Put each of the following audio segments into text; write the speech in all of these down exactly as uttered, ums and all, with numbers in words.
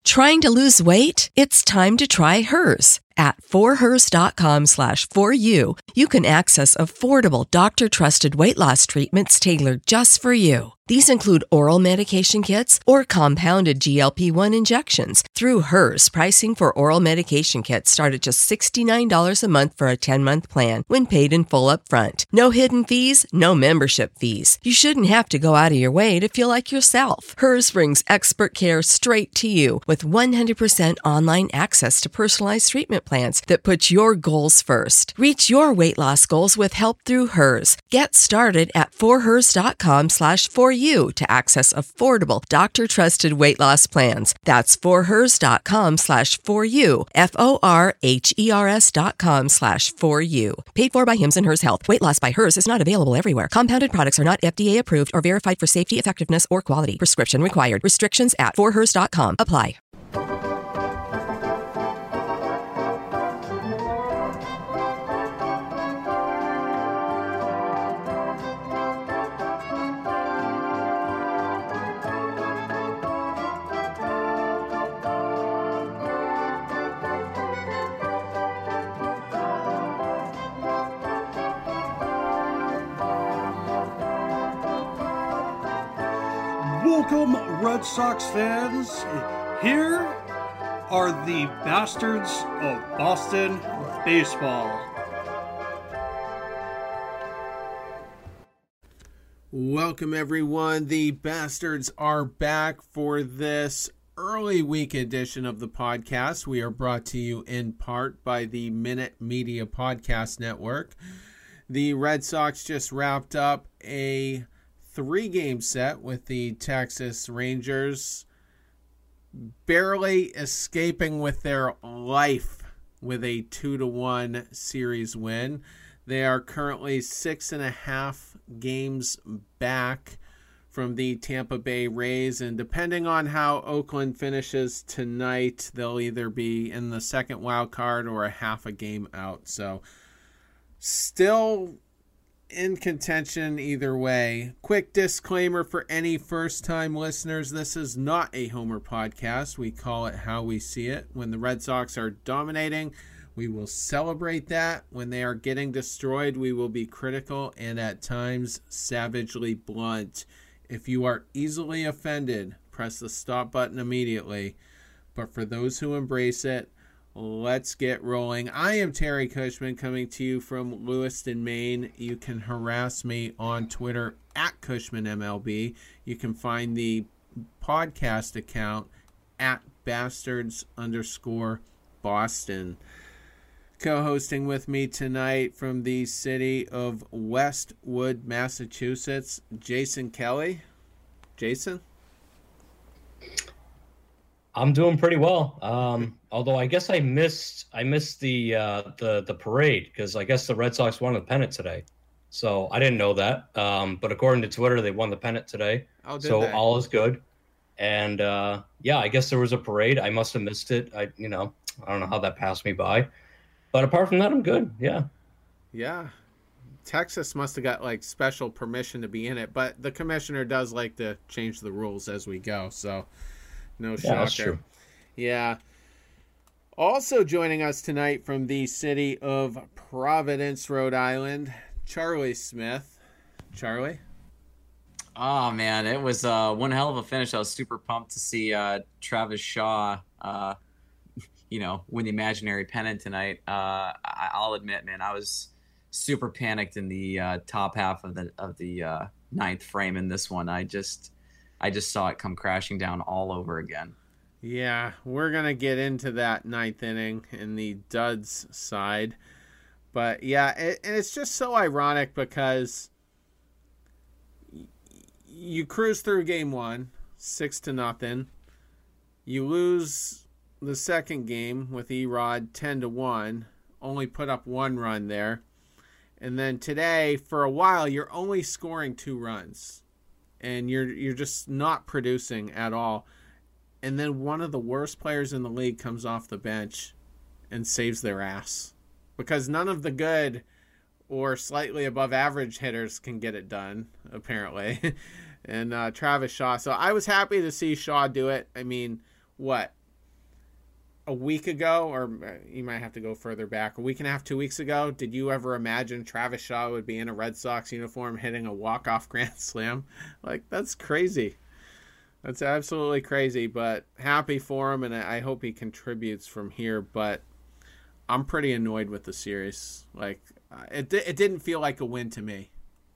Trying to lose weight? It's time to try Hers. At forhers.com slash for you, you can access affordable doctor-trusted weight loss treatments tailored just for you. These include oral medication kits or compounded G L P one injections. Through Hers, pricing for oral medication kits start at just sixty-nine dollars a month for a ten-month plan when paid in full upfront. No hidden fees, no membership fees. You shouldn't have to go out of your way to feel like yourself. Hers brings expert care straight to you with one hundred percent online access to personalized treatment plans that put your goals first. Reach your weight loss goals with help through Hers. Get started at forhers.com slash for you to access affordable doctor-trusted weight loss plans. That's forhers.com slash for you. F-O-R-H-E-R-S dot com slash for you. Paid for by Hims and Hers Health. Weight loss by Hers is not available everywhere. Compounded products are not F D A approved or verified for safety, effectiveness, or quality. Prescription required. Restrictions at forhers dot com apply. Welcome, Red Sox fans. Here are the Bastards of Boston Baseball. Welcome, everyone. The Bastards are back for this early week edition of the podcast. We are brought to you in part by the Minute Media Podcast Network. The Red Sox just wrapped up a three-game set with the Texas Rangers, barely escaping with their life with a two to one series win. They are currently six and a half games back from the Tampa Bay Rays, and depending on how Oakland finishes tonight, they'll either be in the second wild card or a half a game out. So still in contention either way. Quick disclaimer for any first-time listeners, this is not a Homer podcast. We call it how we see it. When the Red Sox are dominating, we will celebrate that. When they are getting destroyed, we will be critical and at times savagely blunt. If you are easily offended, press the stop button immediately. But for those who embrace it, let's get rolling. I am Terry Cushman, coming to you from Lewiston, Maine. You can harass me on Twitter at CushmanMLB. You can find the podcast account at bastards underscore Boston. Co-hosting with me tonight from the city of Westwood, Massachusetts, Jason Kelly. Jason? I'm doing pretty well. Um, although I guess I missed I missed the uh, the the parade because I guess the Red Sox won the pennant today. So I didn't know that. Um, but according to Twitter, they won the pennant today. Oh, did so they? all is good. And uh, yeah, I guess there was a parade. I must have missed it. I you know I don't know how that passed me by. But apart from that, I'm good. Yeah. Yeah. Texas must have got like special permission to be in it, but the commissioner does like to change the rules as we go. So. No shocker. Yeah, that's true. Yeah. Also joining us tonight from the city of Providence, Rhode Island, Charlie Smith. Charlie? Oh, man, it was uh, one hell of a finish. I was super pumped to see uh, Travis Shaw, uh, you know, win the imaginary pennant tonight. Uh, I- I'll admit, man, I was super panicked in the uh, top half of the of the uh, ninth frame in this one. I just... I just saw it come crashing down all over again. Yeah, we're going to get into that ninth inning in the duds side. But, yeah, it, and it's just so ironic because you cruise through game one, six to nothing. You lose the second game with Erod ten to one, only put up one run there. And then today, for a while, you're only scoring two runs. And you're you're just not producing at all. And then one of the worst players in the league comes off the bench and saves their ass. Because none of the good or slightly above average hitters can get it done, apparently. and uh, Travis Shaw. So I was happy to see Shaw do it. I mean, what? a week ago, or you might have to go further back, a week and a half, two weeks ago, did you ever imagine Travis Shaw would be in a Red Sox uniform hitting a walk-off grand slam? Like, that's crazy. That's absolutely crazy, but happy for him, and I hope he contributes from here, but I'm pretty annoyed with the series. Like, it, it didn't feel like a win to me.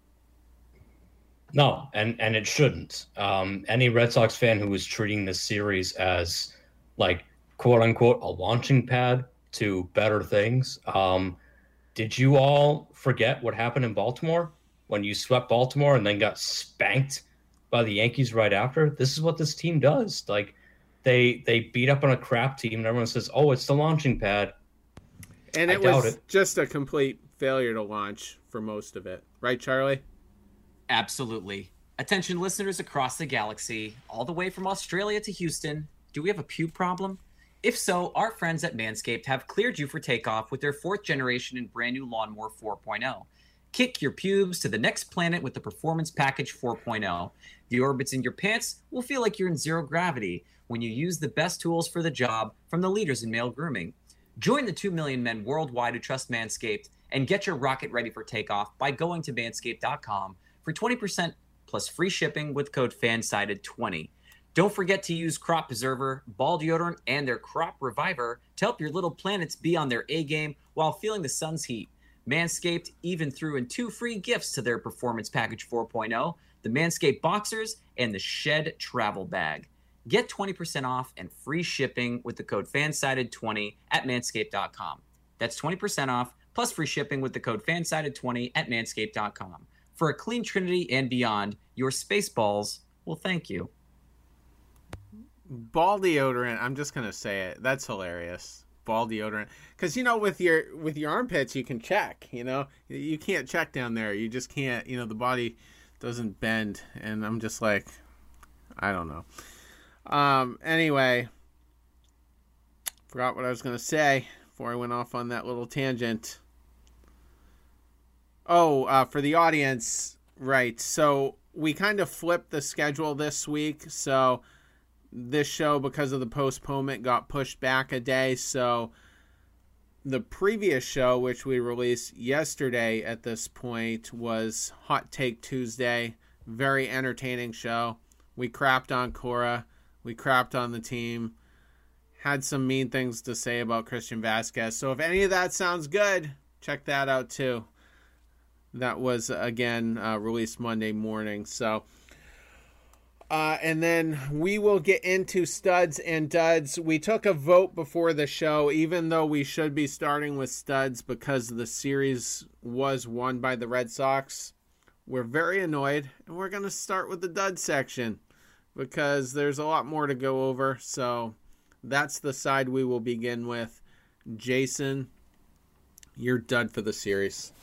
No, and, and it shouldn't. Um, any Red Sox fan who was treating this series as, like, quote-unquote, a launching pad to better things. Um, did you all forget what happened in Baltimore when you swept Baltimore and then got spanked by the Yankees right after? This is what this team does. Like, they they beat up on a crap team, and everyone says, oh, it's the launching pad. And I it doubt was it. just a complete failure to launch for most of it. Right, Charlie? Absolutely. Attention listeners across the galaxy, all the way from Australia to Houston, do we have a pube problem? If so, our friends at Manscaped have cleared you for takeoff with their fourth generation and brand new Lawnmower four point oh. Kick your pubes to the next planet with the Performance Package four point oh. The orbits in your pants will feel like you're in zero gravity when you use the best tools for the job from the leaders in male grooming. Join the two million men worldwide who trust Manscaped and get your rocket ready for takeoff by going to manscaped dot com for twenty percent plus free shipping with code FANSIDED twenty. Don't forget to use Crop Preserver, Ball Deodorant, and their Crop Reviver to help your little planets be on their A-game while feeling the sun's heat. Manscaped even threw in two free gifts to their Performance Package four point oh, the Manscaped Boxers and the Shed Travel Bag. Get twenty percent off and free shipping with the code FANSIDED twenty at manscaped dot com. That's twenty percent off plus free shipping with the code FANSIDED twenty at manscaped dot com. For a clean trinity and beyond, your space balls will thank you. Ball deodorant, I'm just going to say it. That's hilarious. Ball deodorant. Because, you know, with your with your armpits, you can check, you know. You can't check down there. You just can't, you know, the body doesn't bend. And I'm just like, I don't know. Um. Anyway, forgot what I was going to say before I went off on that little tangent. Oh, uh, for the audience, right. So we kind of flipped the schedule this week. So this show, because of the postponement, got pushed back a day. So the previous show, which we released yesterday at this point, was Hot Take Tuesday. Very entertaining show. We crapped on Cora. We crapped on the team. Had some mean things to say about Christian Vasquez. So if any of that sounds good, check that out too. That was, again, uh, released Monday morning. So, uh, and then we will get into studs and duds. We took a vote before the show, even though we should be starting with studs because the series was won by the Red Sox. We're very annoyed, and we're going to start with the dud section because there's a lot more to go over. So that's the side we will begin with. Jason, your dud for the series.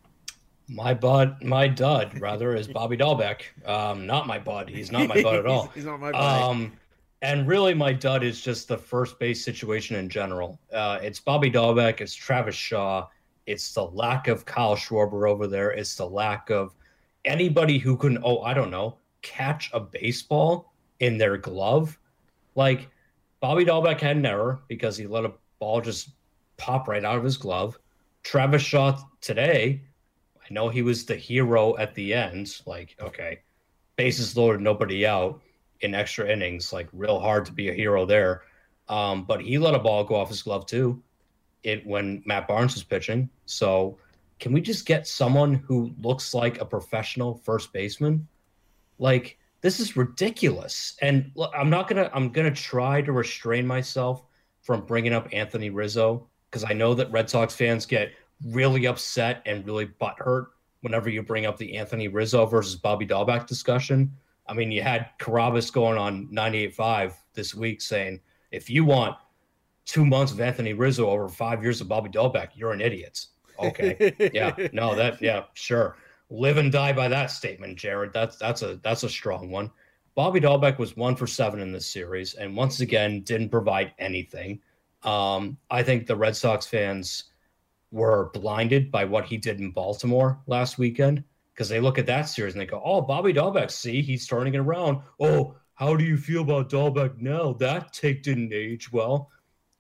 My bud, my dud, rather, is Bobby Dahlbeck. Um, not my bud. He's not my bud at all. He's not my bud. Um, and really, my dud is just the first base situation in general. Uh, it's Bobby Dahlbeck. It's Travis Shaw. It's the lack of Kyle Schwarber over there. It's the lack of anybody who can, oh, I don't know, catch a baseball in their glove. Like, Bobby Dahlbeck had an error because he let a ball just pop right out of his glove. Travis Shaw today, I know he was the hero at the end. Like, okay, bases loaded, nobody out in extra innings. Like, real hard to be a hero there. Um, but he let a ball go off his glove too. It when Matt Barnes was pitching. So, can we just get someone who looks like a professional first baseman? Like, this is ridiculous. And look, I'm not gonna. I'm gonna try to restrain myself from bringing up Anthony Rizzo because I know that Red Sox fans get really upset and really butthurt whenever you bring up the Anthony Rizzo versus Bobby Dahlbeck discussion. I mean, you had Carabas going on ninety-eight point five this week saying, if you want two months of Anthony Rizzo over five years of Bobby Dahlbeck, you're an idiot. Okay. Yeah. No, that, yeah, sure. Live and die by that statement, Jared. That's, that's a, that's a strong one. Bobby Dahlbeck was one for seven in this series and once again didn't provide anything. Um, I think the Red Sox fans were blinded by what he did in Baltimore last weekend because they look at that series and they go, oh, Bobby Dahlbeck, see, he's turning it around. Oh, how do you feel about Dahlbeck now? That take didn't age well.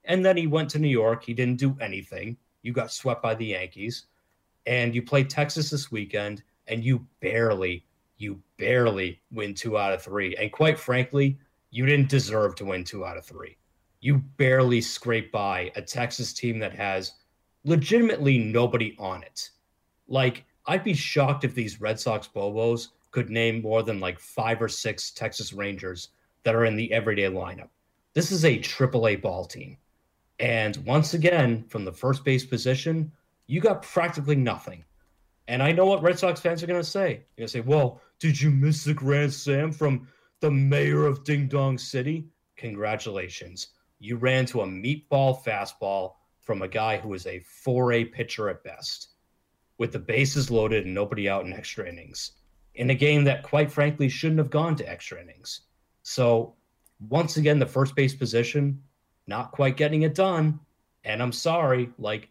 And then he went to New York. He didn't do anything. You got swept by the Yankees. And you played Texas this weekend, and you barely, you barely win two out of three. And quite frankly, you didn't deserve to win two out of three. You barely scraped by a Texas team that has legitimately nobody on it. Like, I'd be shocked if these Red Sox Bobos could name more than like five or six Texas Rangers that are in the everyday lineup. This is a triple A ball team. And once again, from the first base position, you got practically nothing. And I know what Red Sox fans are going to say. They're going to say, well, did you miss the Grand Slam from the mayor of Ding Dong City? Congratulations. You ran to a meatball fastball from a guy who is a four A pitcher at best, with the bases loaded and nobody out in extra innings, in a game that, quite frankly, shouldn't have gone to extra innings. So, once again, the first base position, not quite getting it done. And I'm sorry, like,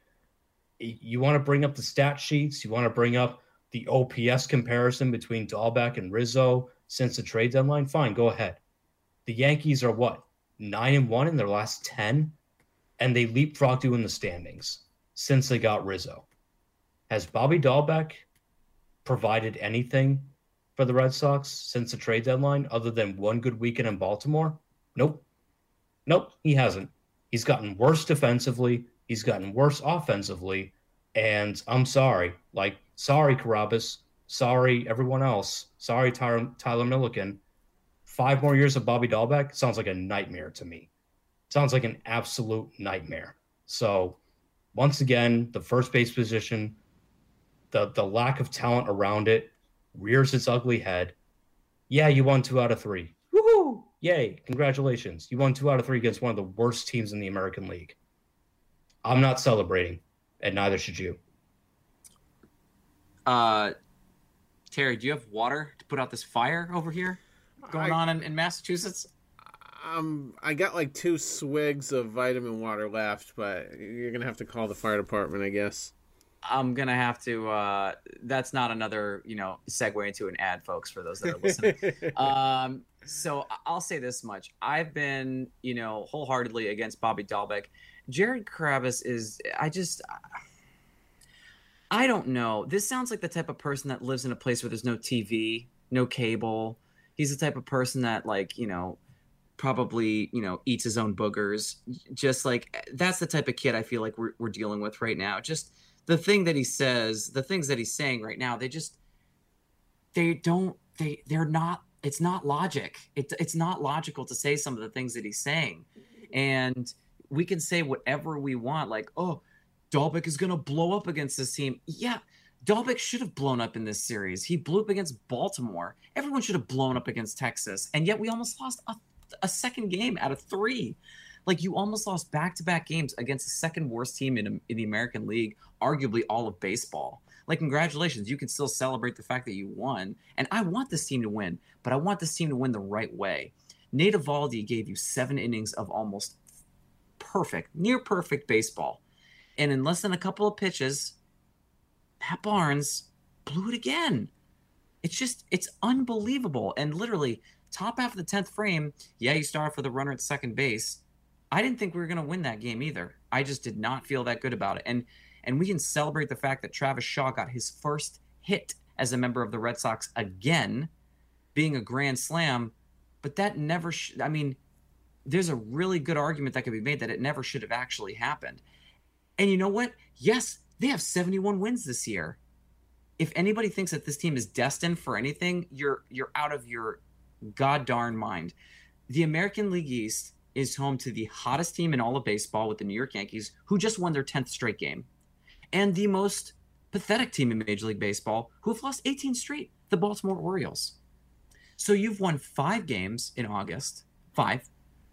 you want to bring up the stat sheets, you want to bring up the O P S comparison between Dahlbeck and Rizzo since the trade deadline, fine, go ahead. The Yankees are what, nine and one in their last ten? And they leapfrogged you in the standings since they got Rizzo. Has Bobby Dahlbeck provided anything for the Red Sox since the trade deadline other than one good weekend in Baltimore? Nope. Nope, he hasn't. He's gotten worse defensively. He's gotten worse offensively. And I'm sorry. Like, sorry, Carabas. Sorry, everyone else. Sorry, Tyler, Tyler Milliken. Five more years of Bobby Dahlbeck sounds like a nightmare to me. Sounds like an absolute nightmare. So, once again, the first base position, the, the lack of talent around it rears its ugly head. Yeah, you won two out of three. Woohoo! Yay, congratulations. You won two out of three against one of the worst teams in the American League. I'm not celebrating, and neither should you. Uh, Terry, do you have water to put out this fire over here going I, on in, in Massachusetts? Um, I got like two swigs of vitamin water left, but you're going to have to call the fire department, I guess. I'm going to have to, uh, that's not another, you know, segue into an ad, folks, for those that are listening. um, so I'll say this much. I've been, you know, wholeheartedly against Bobby Dahlbeck. Jared Carabas is, I just, I don't know. This sounds like the type of person that lives in a place where there's no T V, no cable. He's the type of person that, like, you know, probably, you know, eats his own boogers. Just like, that's the type of kid I feel like we're, we're dealing with right now. Just the thing that he says, the things that he's saying right now, they just, they don't, they, they're not, it's not logic. It, it's not logical to say some of the things that he's saying. And we can say whatever we want, like, oh, Dahlbeck is going to blow up against this team. Yeah, Dahlbeck should have blown up in this series. He blew up against Baltimore. Everyone should have blown up against Texas. And yet we almost lost a, a second game out of three. Like, you almost lost back-to-back games against the second worst team in, in the American League, arguably all of baseball. Like, congratulations. You can still celebrate the fact that you won. And I want this team to win, but I want this team to win the right way. Nate Eovaldi gave you seven innings of almost perfect, near perfect baseball. And in less than a couple of pitches, Matt Barnes blew it again. It's just, it's unbelievable. And literally, top half of the tenth frame, yeah, you start for the runner at second base. I didn't think we were going to win that game either. I just did not feel that good about it. And and we can celebrate the fact that Travis Shaw got his first hit as a member of the Red Sox again, being a grand slam. But that never, sh- I mean, there's a really good argument that could be made that it never should have actually happened. And you know what? Yes, they have seventy-one wins this year. If anybody thinks that this team is destined for anything, you're you're out of your god darn mind. The American League East is home to the hottest team in all of baseball with the New York Yankees, who just won their tenth straight game, and the most pathetic team in Major League Baseball, who have lost eighteen straight, the Baltimore Orioles. So you've won five games in August, five,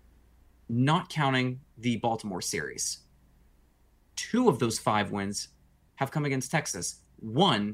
not counting the Baltimore series. Two of those five wins have come against Texas. One,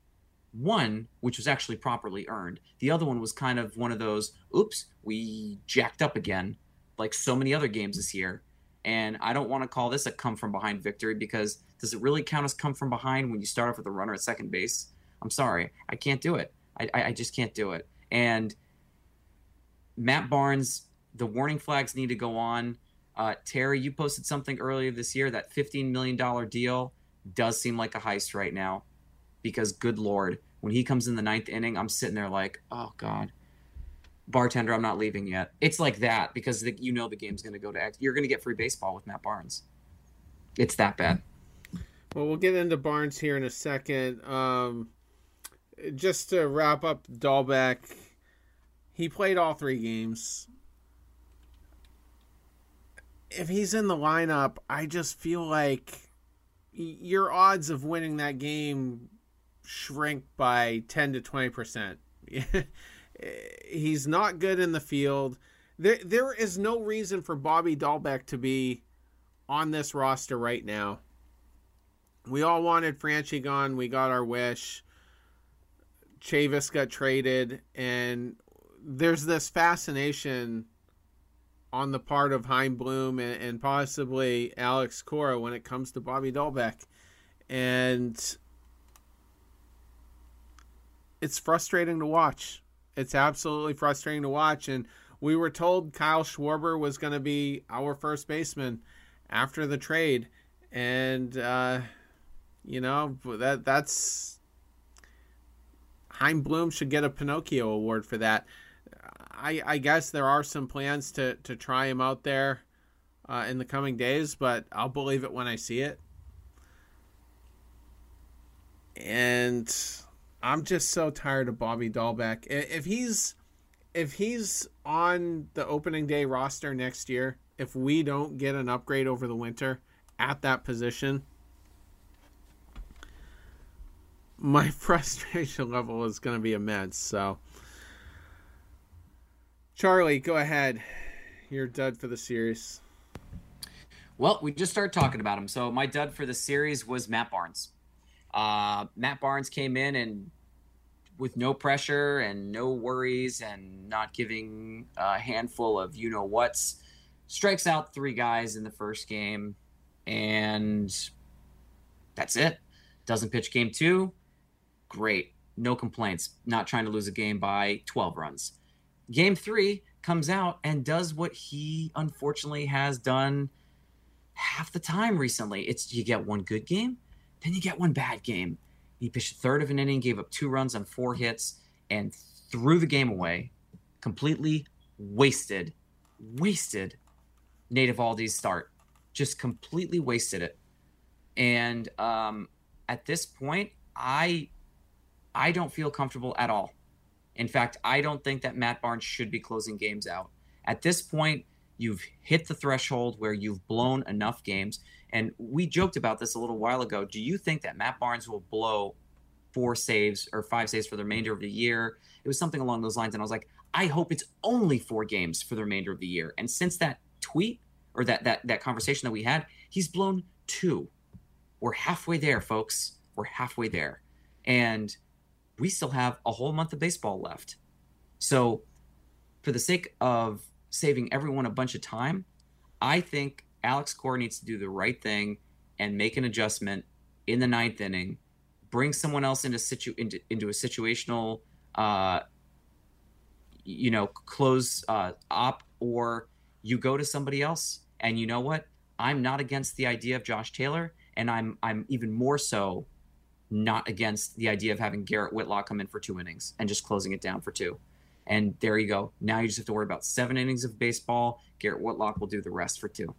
one, which was actually properly earned. The other one was kind of one of those, oops, we jacked up again, like so many other games this year. And I don't want to call this a come-from-behind victory, because does it really count as come from behind when you start off with a runner at second base? I'm sorry. I can't do it. I, I, I just can't do it. And Matt Barnes, the warning flags need to go on. Uh, Terry, you posted something earlier this year. That fifteen million dollars deal does seem like a heist right now, because good Lord, when he comes in the ninth inning, I'm sitting there like, oh God, bartender, I'm not leaving yet. It's like that, because the, you know the game's going to go to X. You're going to get free baseball with Matt Barnes. It's that bad. Well, we'll get into Barnes here in a second. Um, just to wrap up Dahlbeck, he played all three games. If he's in the lineup, I just feel like your odds of winning that game shrink by ten to twenty percent. He's not good in the field. There, there is no reason for Bobby Dahlbeck to be on this roster right now. We all wanted Franchi gone. We got our wish. Chavis got traded, and there's this fascination on the part of Chaim Bloom and, and possibly Alex Cora when it comes to Bobby Dahlbeck. And it's frustrating to watch. It's absolutely frustrating to watch. And we were told Kyle Schwarber was going to be our first baseman after the trade. And, uh, you know, that that's... Chaim Bloom should get a Pinocchio award for that. I, I guess there are some plans to, to try him out there uh, in the coming days, but I'll believe it when I see it. And I'm just so tired of Bobby Dahlbeck. If he's if he's on the opening day roster next year, if we don't get an upgrade over the winter at that position, my frustration level is going to be immense. So, Charlie, go ahead. You're dud for the series. Well, we just started talking about him. So my dud for the series was Matt Barnes. Uh, Matt Barnes came in and with no pressure and no worries and not giving a handful of you-know-whats, strikes out three guys in the first game, and that's it. Doesn't pitch game two. Great. No complaints. Not trying to lose a game by twelve runs. Game three comes out and does what he unfortunately has done half the time recently. It's you get one good game, then you get one bad game. He pitched a third of an inning, gave up two runs on four hits, and threw the game away. Completely wasted, wasted Nate Eovaldi's start. Just completely wasted it. And um, at this point, I I don't feel comfortable at all. In fact, I don't think that Matt Barnes should be closing games out. At this point, you've hit the threshold where you've blown enough games. And we joked about this a little while ago. Do you think that Matt Barnes will blow four saves or five saves for the remainder of the year? It was something along those lines. And I was like, I hope it's only four games for the remainder of the year. And since that tweet or that that that conversation that we had, he's blown two. We're halfway there, folks. We're halfway there. And we still have a whole month of baseball left. So for the sake of saving everyone a bunch of time, I think Alex Cora needs to do the right thing and make an adjustment in the ninth inning, bring someone else into situ into, into a situational, uh, you know, close uh, op, or you go to somebody else. And you know what? I'm not against the idea of Josh Taylor, and I'm I'm even more so not against the idea of having Garrett Whitlock come in for two innings and just closing it down for two. And there you go. Now you just have to worry about seven innings of baseball. Garrett Whitlock will do the rest for two.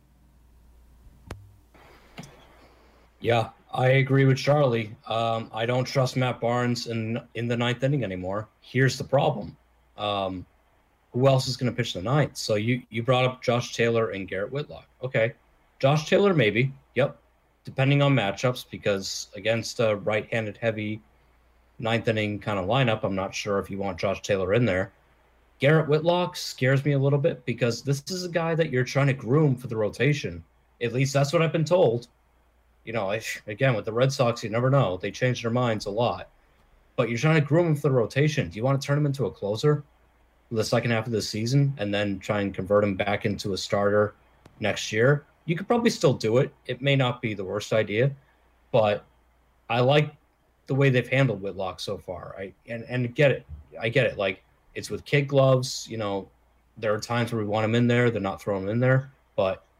Yeah, I agree with Charlie. Um, I don't trust Matt Barnes in in the ninth inning anymore. Here's the problem. Um, who else is going to pitch the ninth? So you, you brought up Josh Taylor and Garrett Whitlock. Okay. Josh Taylor, maybe. Yep. Depending on matchups, because against a right-handed heavy ninth inning kind of lineup, I'm not sure if you want Josh Taylor in there. Garrett Whitlock scares me a little bit because this is a guy that you're trying to groom for the rotation. At least that's what I've been told. You know, I, again, with the Red Sox, you never know. They change their minds a lot. But you're trying to groom him for the rotation. Do you want to turn him into a closer for the second half of the season and then try and convert him back into a starter next year? You could probably still do it. It may not be the worst idea, but I like the way they've handled Whitlock so far. I and, and get it. I get it. Like, it's with kid gloves. You know, there are times where we want him in there. They're not throwing him in there. But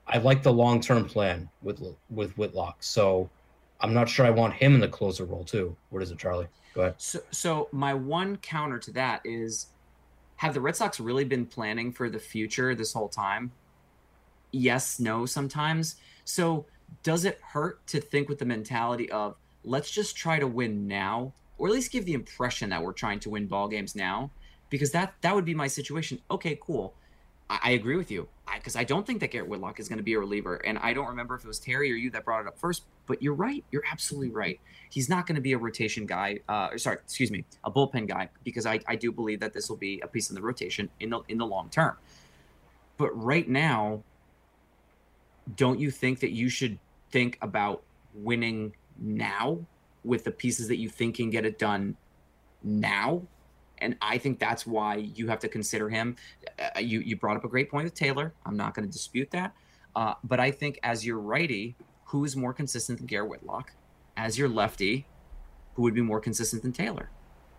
I like the long-term plan with with Whitlock. So I'm not sure I want him in the closer role too. What is it, Charlie? Go ahead. So, so my one counter to that is, have the Red Sox really been planning for the future this whole time? Yes, no, sometimes. So does it hurt to think with the mentality of, let's just try to win now, or at least give the impression that we're trying to win ball games now? Because that that would be my situation. Okay, cool. I, I agree with you, because I, I don't think that Garrett Whitlock is going to be a reliever, and I don't remember if it was Terry or you that brought it up first, but you're right. You're absolutely right. He's not going to be a rotation guy. Uh, or sorry, excuse me, a bullpen guy, because I, I do believe that this will be a piece in the rotation in the in the long term. But right now, don't you think that you should think about winning now with the pieces that you think can get it done now? And I think that's why you have to consider him. Uh, you you brought up a great point with Taylor. I'm not going to dispute that. Uh, but I think as your righty, who is more consistent than Garrett Whitlock? As your lefty, who would be more consistent than Taylor?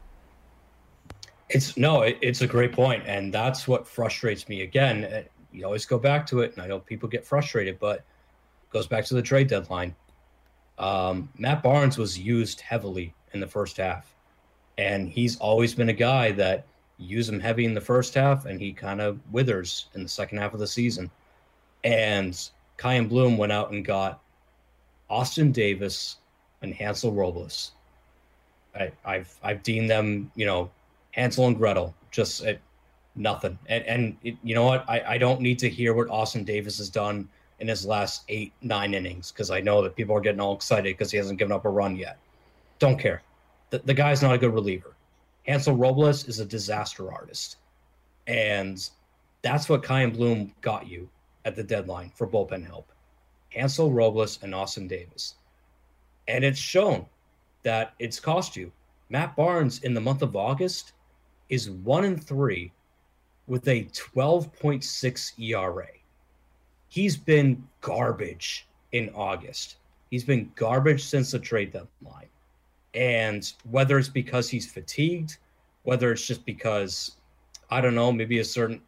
It's no, it, it's a great point, and that's what frustrates me. Again, you always go back to it, and I know people get frustrated, but it goes back to the trade deadline. Um, Matt Barnes was used heavily in the first half, and he's always been a guy that use him heavy in the first half, and he kind of withers in the second half of the season. And Chaim Bloom went out and got Austin Davis and Hansel Robles. I, I've I've deemed them, you know, Hansel and Gretel, just at nothing. And and it, you know what? I, I don't need to hear what Austin Davis has done in his last eight, nine innings, because I know that people are getting all excited because he hasn't given up a run yet. Don't care. The, the guy's not a good reliever. Hansel Robles is a disaster artist. And that's what Chaim Bloom got you at the deadline for bullpen help. Hansel Robles and Austin Davis. And it's shown that it's cost you. Matt Barnes in the month of August is one and three with a twelve point six E R A. He's been garbage in August. He's been garbage since the trade deadline. And whether it's because he's fatigued, whether it's just because, I don't know, maybe a certain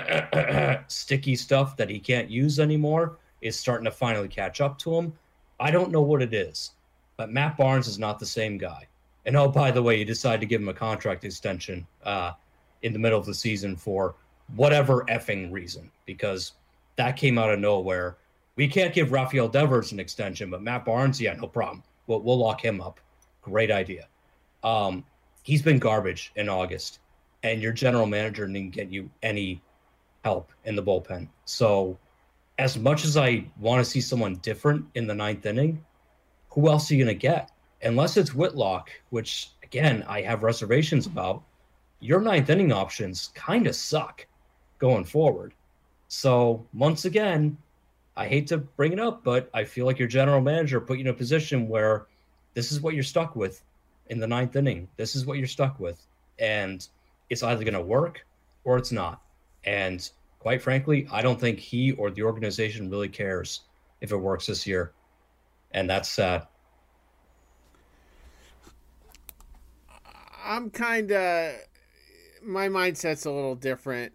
sticky stuff that he can't use anymore is starting to finally catch up to him. I don't know what it is, but Matt Barnes is not the same guy. And oh, by the way, you decided to give him a contract extension uh, in the middle of the season for whatever effing reason, because that came out of nowhere. We can't give Rafael Devers an extension, but Matt Barnes, yeah, no problem. We'll, we'll lock him up. Great idea. Um, he's been garbage in August, and your general manager didn't get you any help in the bullpen. So as much as I want to see someone different in the ninth inning, who else are you going to get? Unless it's Whitlock, which, again, I have reservations about, your ninth inning options kind of suck going forward. So once again, I hate to bring it up, but I feel like your general manager put you in a position where this is what you're stuck with in the ninth inning. This is what you're stuck with. And it's either going to work or it's not. And quite frankly, I don't think he or the organization really cares if it works this year. And that's sad. I'm kind of, my mindset's a little different.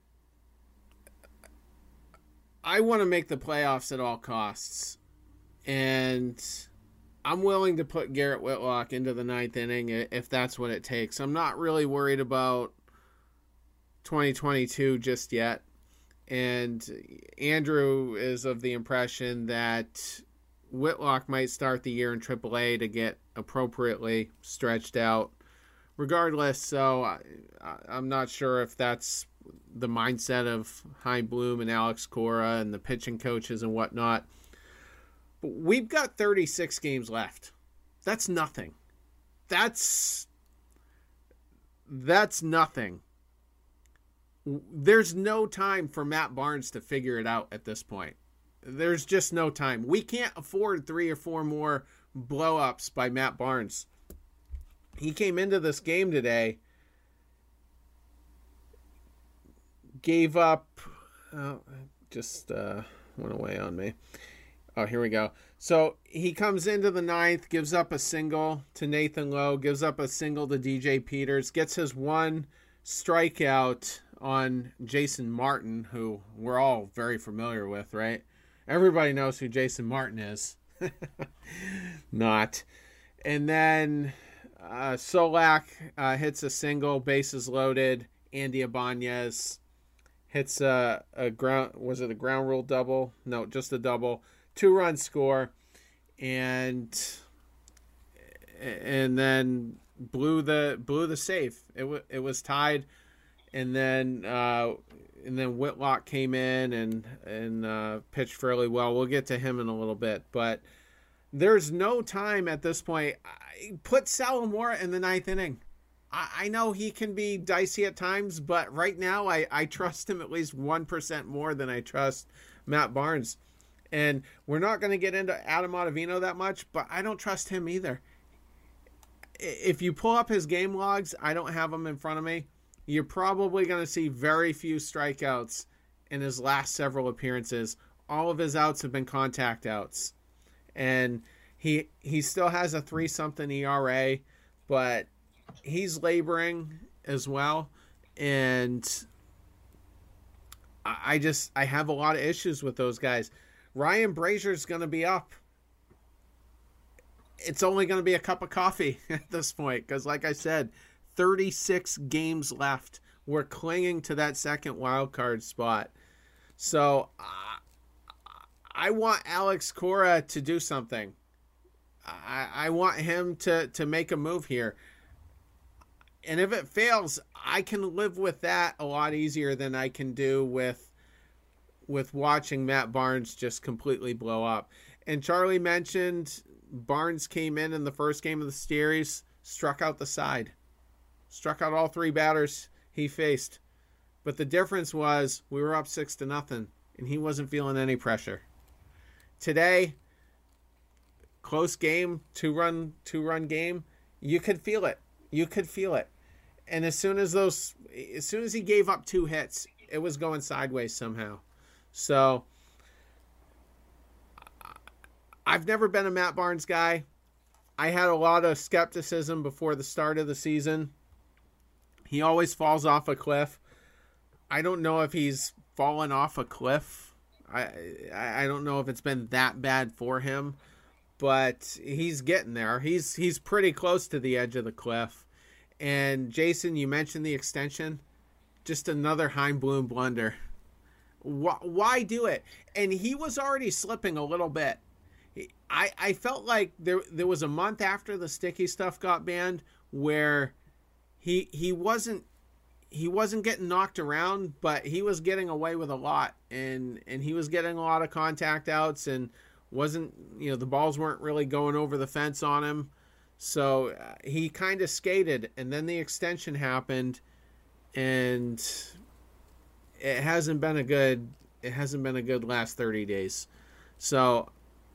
I want to make the playoffs at all costs. And I'm willing to put Garrett Whitlock into the ninth inning if that's what it takes. I'm not really worried about twenty twenty-two just yet. And Andrew is of the impression that Whitlock might start the year in triple A to get appropriately stretched out. Regardless, so I, I'm not sure if that's the mindset of Chaim Bloom and Alex Cora and the pitching coaches and whatnot. But we've got thirty-six games left. That's nothing. That's that's nothing. There's no time for Matt Barnes to figure it out at this point. There's just no time. We can't afford three or four more blow-ups by Matt Barnes. He came into this game today, gave up, oh, just uh, went away on me. Oh, here we go. So he comes into the ninth, gives up a single to Nathan Lowe, gives up a single to D J Peters, gets his one strikeout on Jason Martin, who we're all very familiar with, right? Everybody knows who Jason Martin is. Not. And then uh, Solak uh, hits a single, bases loaded. Andy Ibanez hits a, a ground, was it a ground rule double? No, just a double. Two-run score. And and then blew the blew the save. It w- it was tied. And then uh, and then Whitlock came in and and uh, pitched fairly well. We'll get to him in a little bit, but there's no time at this point. I put Sawamura in the ninth inning. I, I know he can be dicey at times, but right now I, I trust him at least one percent more than I trust Matt Barnes. And we're not going to get into Adam Ottavino that much, but I don't trust him either. If you pull up his game logs, I don't have them in front of me. You're probably going to see very few strikeouts in his last several appearances. All of his outs have been contact outs. And he he still has a three something E R A, but he's laboring as well. And I, I just, I have a lot of issues with those guys. Ryan Brazier's going to be up. It's only going to be a cup of coffee at this point because, like I said, thirty-six games left. We're clinging to that second wild card spot. So uh, I want Alex Cora to do something. I, I want him to, to make a move here. And if it fails, I can live with that a lot easier than I can do with with watching Matt Barnes just completely blow up. And Charlie mentioned Barnes came in in the first game of the series, struck out the side. Struck out all three batters he faced. But the difference was we were up six to nothing, and he wasn't feeling any pressure. Today, close game, two-run, two-run game, you could feel it. You could feel it. And as soon as those, as soon as he gave up two hits, it was going sideways somehow. So, I've never been a Matt Barnes guy. I had a lot of skepticism before the start of the season. He always falls off a cliff. I don't know if he's fallen off a cliff. I I don't know if it's been that bad for him, but he's getting there. He's he's pretty close to the edge of the cliff. And Jason, you mentioned the extension. Just another Heimblum blunder. Why, why do it? And he was already slipping a little bit. I, I felt like there there was a month after the sticky stuff got banned where he he wasn't he wasn't getting knocked around, but he was getting away with a lot, and and he was getting a lot of contact outs, and wasn't, you know, the balls weren't really going over the fence on him. So uh, he kind of skated, and then the extension happened, and it hasn't been a good it hasn't been a good last thirty days. So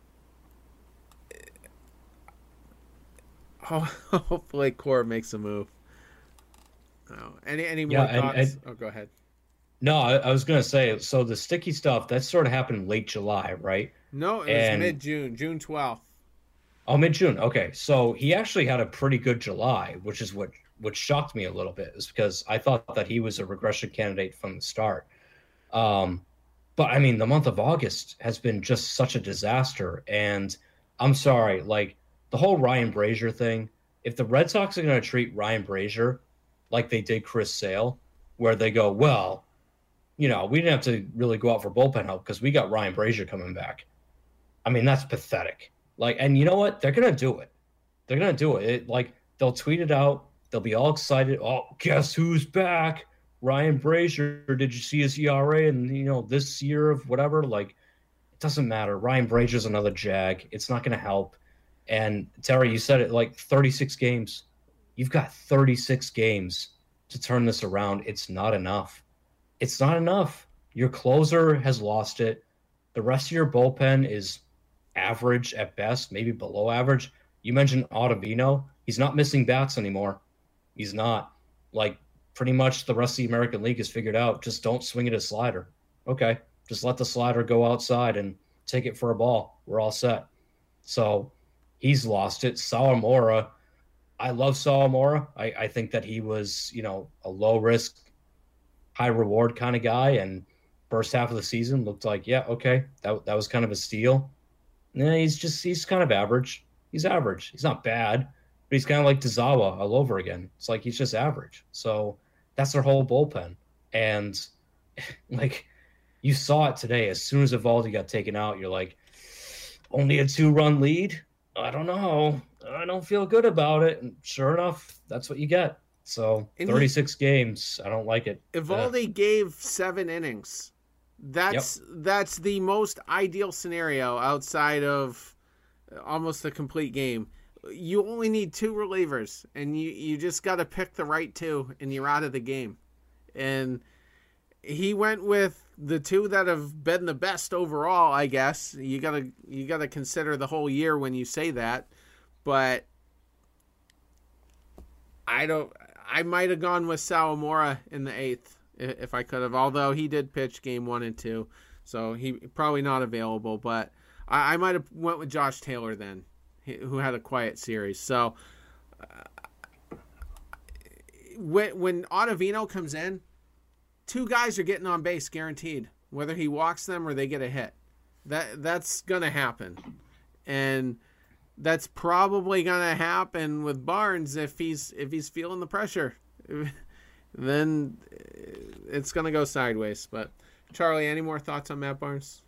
hopefully Cora makes a move. Oh, any any more yeah, thoughts? And, and, oh, go ahead. No, I, I was gonna say, so the sticky stuff that sort of happened late July, right? No, it and, was mid June, June twelfth. Oh, mid June. Okay, so he actually had a pretty good July, which is what what shocked me a little bit, is because I thought that he was a regression candidate from the start. Um, but I mean, the month of August has been just such a disaster, and I'm sorry, like the whole Ryan Brazier thing. If the Red Sox are going to treat Ryan Brazier like they did Chris Sale, where they go, well, you know, we didn't have to really go out for bullpen help because we got Ryan Brazier coming back. I mean, that's pathetic. Like, and you know what? They're going to do it. They're going to do it. it. Like, they'll tweet it out. They'll be all excited. Oh, guess who's back? Ryan Brazier. Did you see his E R A and, you know, this year of whatever? Like, it doesn't matter. Ryan Brazier's another Jag. It's not going to help. And Terry, you said it, like thirty-six games. You've got thirty-six games to turn this around. It's not enough. It's not enough. Your closer has lost it. The rest of your bullpen is average at best, maybe below average. You mentioned Ottavino. He's not missing bats anymore. He's not. Like, pretty much the rest of the American League is figured out. Just don't swing it a slider. Okay, just let the slider go outside and take it for a ball. We're all set. So he's lost it. Sawamura, I love Sawamura. I, I think that he was, you know, a low risk, high reward kind of guy. And first half of the season looked like, yeah, okay, that that was kind of a steal. Yeah, he's just he's kind of average. He's average. He's not bad, but he's kind of like Tozawa all over again. It's like he's just average. So that's their whole bullpen. And like you saw it today, as soon as Eovaldi got taken out, you're like, only a two-run lead? I don't know. I don't feel good about it. And sure enough, that's what you get. So And thirty-six he, games. I don't like it. Eovaldi uh, gave seven innings. That's yep. that's the most ideal scenario outside of almost a complete game. You only need two relievers, and you, you just got to pick the right two, and you're out of the game. And he went with the two that have been the best overall, I guess. You gotta you gotta consider the whole year when you say that. But I don't. I might have gone with Sawamura in the eighth if I could have. Although he did pitch game one and two, so he probably not available. But I, I might have went with Josh Taylor then, who had a quiet series. So uh, when when Ottavino comes in, two guys are getting on base guaranteed, whether he walks them or they get a hit. That that's gonna happen, and that's probably gonna happen with Barnes if he's if he's feeling the pressure. Then it's gonna go sideways. But Charlie, any more thoughts on Matt Barnes?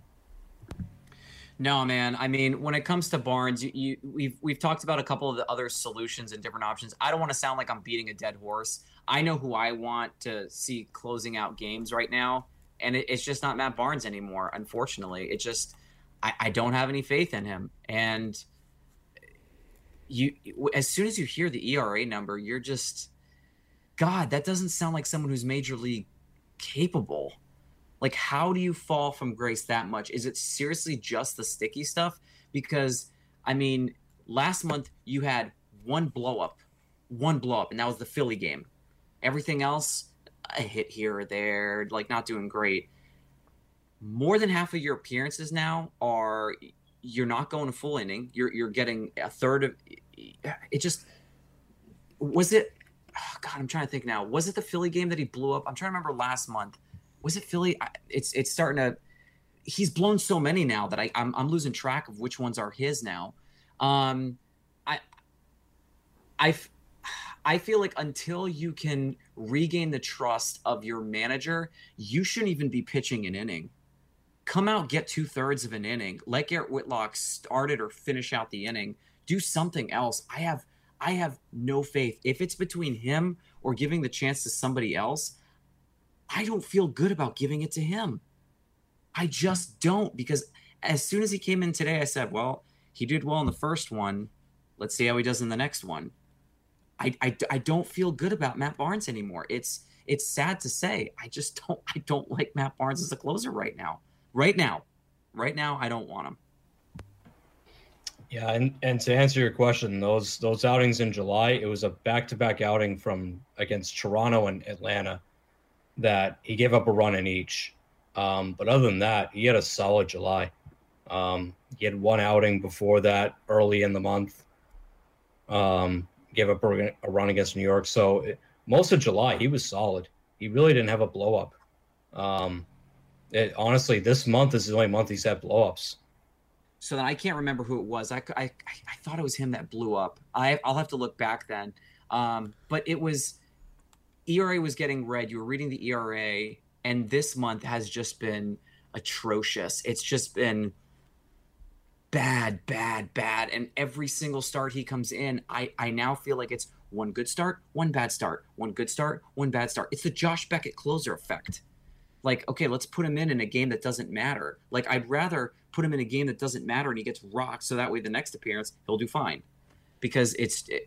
No, man. I mean, when it comes to Barnes, you, you, we've we've talked about a couple of the other solutions and different options. I don't want to sound like I'm beating a dead horse. I know who I want to see closing out games right now, and it, it's just not Matt Barnes anymore. Unfortunately, it just I, I don't have any faith in him. And you, as soon as you hear the E R A number, you're just, God, that doesn't sound like someone who's major league capable. Like, how do you fall from grace that much? Is it seriously just the sticky stuff? Because, I mean, last month you had one blow up, one blow up, and that was the Philly game. Everything else, a hit here or there, like not doing great. More than half of your appearances now are you're not going a full inning. You're you're getting a third of it. Just was it? Oh God, I'm trying to think now. Was it the Philly game that he blew up? I'm trying to remember last month. Was it Philly? It's it's starting to. He's blown so many now that I I'm I'm losing track of which ones are his now. Um, I I I feel like until you can regain the trust of your manager, you shouldn't even be pitching an inning. Come out, get two thirds of an inning. Let Garrett Whitlock start it or finish out the inning. Do something else. I have I have no faith. If it's between him or giving the chance to somebody else, I don't feel good about giving it to him. I just don't, because as soon as he came in today, I said, well, he did well in the first one. Let's see how he does in the next one. I, I, I don't feel good about Matt Barnes anymore. It's it's sad to say. I just don't I don't like Matt Barnes as a closer right now. Right now. Right now, I don't want him. Yeah, and, and to answer your question, those those outings in July, it was a back-to-back outing from against Toronto and Atlanta that he gave up a run in each. Um, but other than that, he had a solid July. Um, he had one outing before that early in the month. Um, gave up a, a run against New York. So it, most of July, he was solid. He really didn't have a blow-up. Um, it, honestly, this month is the only month he's had blow-ups. So then I can't remember who it was. I, I, I thought it was him that blew up. I, I'll have to look back then. Um, but it was E R A was getting read. You were reading the E R A, and this month has just been atrocious. It's just been bad, bad, bad. And every single start he comes in, I, I now feel like it's one good start, one bad start, one good start, one bad start. It's the Josh Beckett closer effect. Like, okay, let's put him in in a game that doesn't matter. Like, I'd rather put him in a game that doesn't matter and he gets rocked, so that way the next appearance he'll do fine. Because it's it,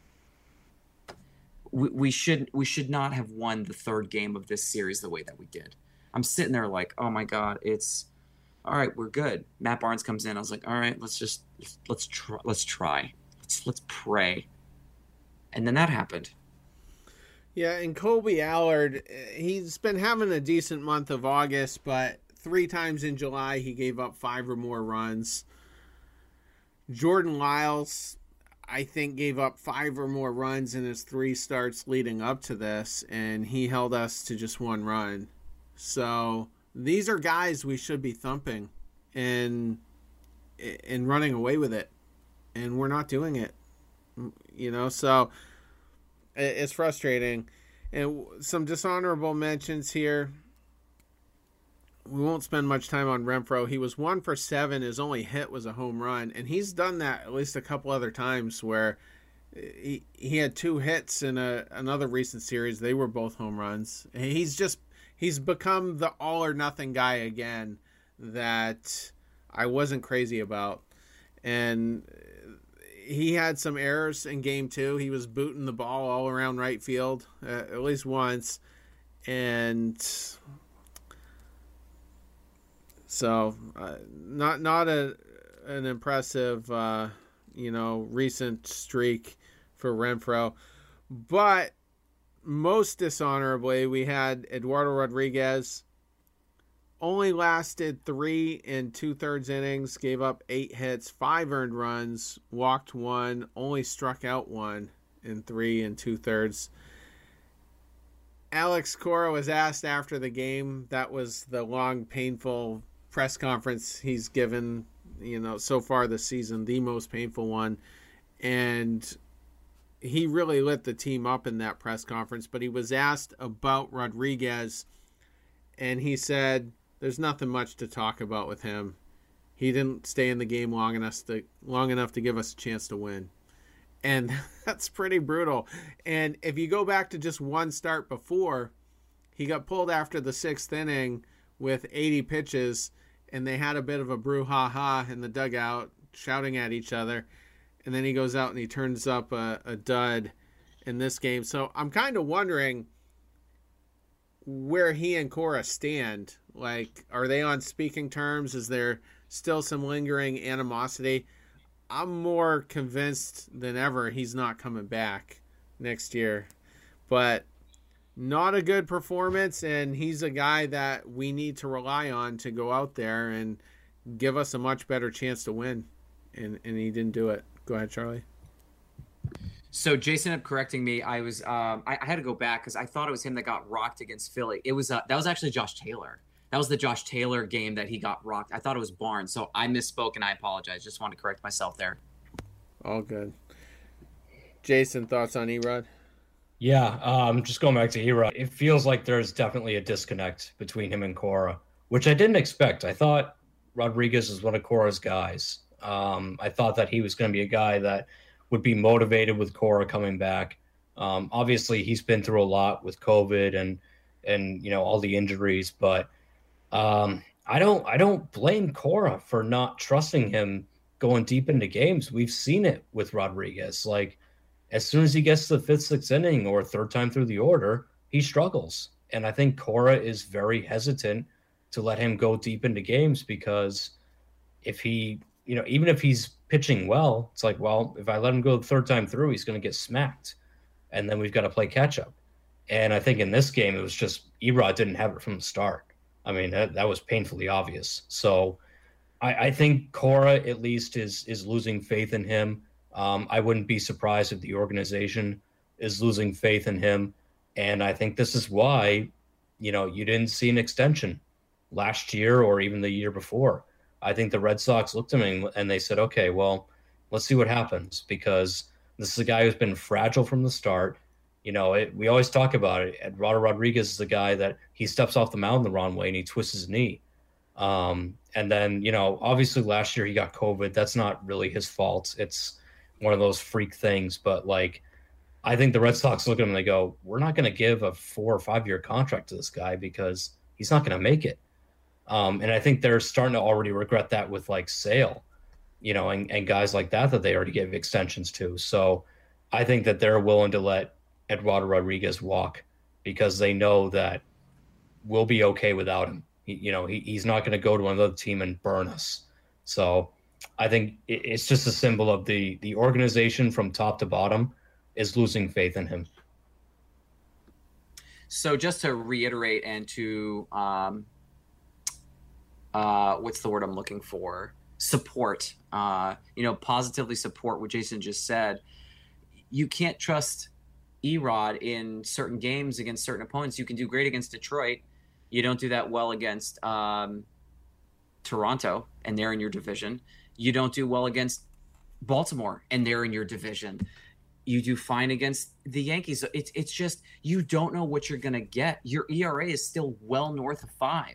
we, we should we should not have won the third game of this series the way that we did. I'm sitting there like, oh my God, it's all right. We're good. Matt Barnes comes in. I was like, all right, let's just let's try. Let's try. Let's let's pray. And then that happened. Yeah, and Colby Allard, he's been having a decent month of August, but three times in July he gave up five or more runs. Jordan Lyles, I think, gave up five or more runs in his three starts leading up to this, and he held us to just one run. So these are guys we should be thumping and and running away with it, and we're not doing it. You know, so it's frustrating. And some dishonorable mentions here. We won't spend much time on Renfroe. He was one for seven. His only hit was a home run, and he's done that at least a couple other times where he he had two hits in a another recent series. They were both home runs. He's just he's become the all or nothing guy again that I wasn't crazy about, and he had some errors in game two. He was booting the ball all around right field uh, at least once, and so uh, not not a an impressive uh, you know recent streak for Renfroe. But most dishonorably, we had Eduardo Rodriguez. Only lasted three and two-thirds innings, gave up eight hits, five earned runs, walked one, only struck out one in three and two-thirds. Alex Cora was asked after the game. That was the long, painful press conference he's given, you know, so far this season, the most painful one. And he really lit the team up in that press conference. But he was asked about Rodriguez, and he said, there's nothing much to talk about with him. He didn't stay in the game long enough to long enough to give us a chance to win. And that's pretty brutal. And if you go back to just one start before, he got pulled after the sixth inning with eighty pitches, and they had a bit of a brouhaha in the dugout, shouting at each other. And then he goes out and he turns up a, a dud in this game. So I'm kind of wondering where he and Cora stand. Like, are they on speaking terms? Is there still some lingering animosity? I'm more convinced than ever he's not coming back next year. But not a good performance, and he's a guy that we need to rely on to go out there and give us a much better chance to win. And, and he didn't do it. Go ahead, Charlie. So Jason ended up correcting me. I was um, I, I had to go back because I thought it was him that got rocked against Philly. It was uh, that was actually Josh Taylor. That was the Josh Taylor game that he got rocked. I thought it was Barnes, so I misspoke and I apologize. Just wanted to correct myself there. All good. Jason, thoughts on Erod? Yeah, um, just going back to Erod, it feels like there's definitely a disconnect between him and Cora, which I didn't expect. I thought Rodriguez is one of Cora's guys. Um, I thought that he was going to be a guy that would be motivated with Cora coming back. Um, obviously, he's been through a lot with COVID and and you know all the injuries, but um, I don't I don't blame Cora for not trusting him going deep into games. We've seen it with Rodriguez. Like, as soon as he gets to the fifth, sixth inning or third time through the order, he struggles. And I think Cora is very hesitant to let him go deep into games because if he, you know, even if he's pitching well, it's like, well, if I let him go the third time through, he's going to get smacked. And then we've got to play catch up. And I think in this game, it was just Erod didn't have it from the start. I mean, that, that was painfully obvious. So I, I think Cora at least is is losing faith in him. Um, I wouldn't be surprised if the organization is losing faith in him. And I think this is why, you know, you didn't see an extension last year or even the year before. I think the Red Sox looked at him and they said, okay, well, let's see what happens, because this is a guy who's been fragile from the start. You know, it, we always talk about it. Eduardo Rodriguez is the guy that he steps off the mound the wrong way and he twists his knee. Um, and then, you know, obviously last year he got COVID. That's not really his fault. It's one of those freak things. But, like, I think the Red Sox look at him and they go, we're not going to give a four or five year contract to this guy because he's not going to make it. Um, and I think they're starting to already regret that with, like, Sale, you know, and, and guys like that that they already gave extensions to. So I think that they're willing to let Eduardo Rodriguez walk because they know that we'll be okay without him. He, you know, he, he's not going to go to another team and burn us. So I think it, it's just a symbol of the the organization from top to bottom is losing faith in him. So just to reiterate and to, um, uh, what's the word I'm looking for? Support, uh, you know, positively support what Jason just said. You can't trust Erod in certain games against certain opponents. You can do great against Detroit, You don't do that well against um, Toronto, and they're in your division. You don't do well against Baltimore, and they're in your division. You do fine against the Yankees. It's it's just you don't know what you're going to get. Your E R A is still well north of five.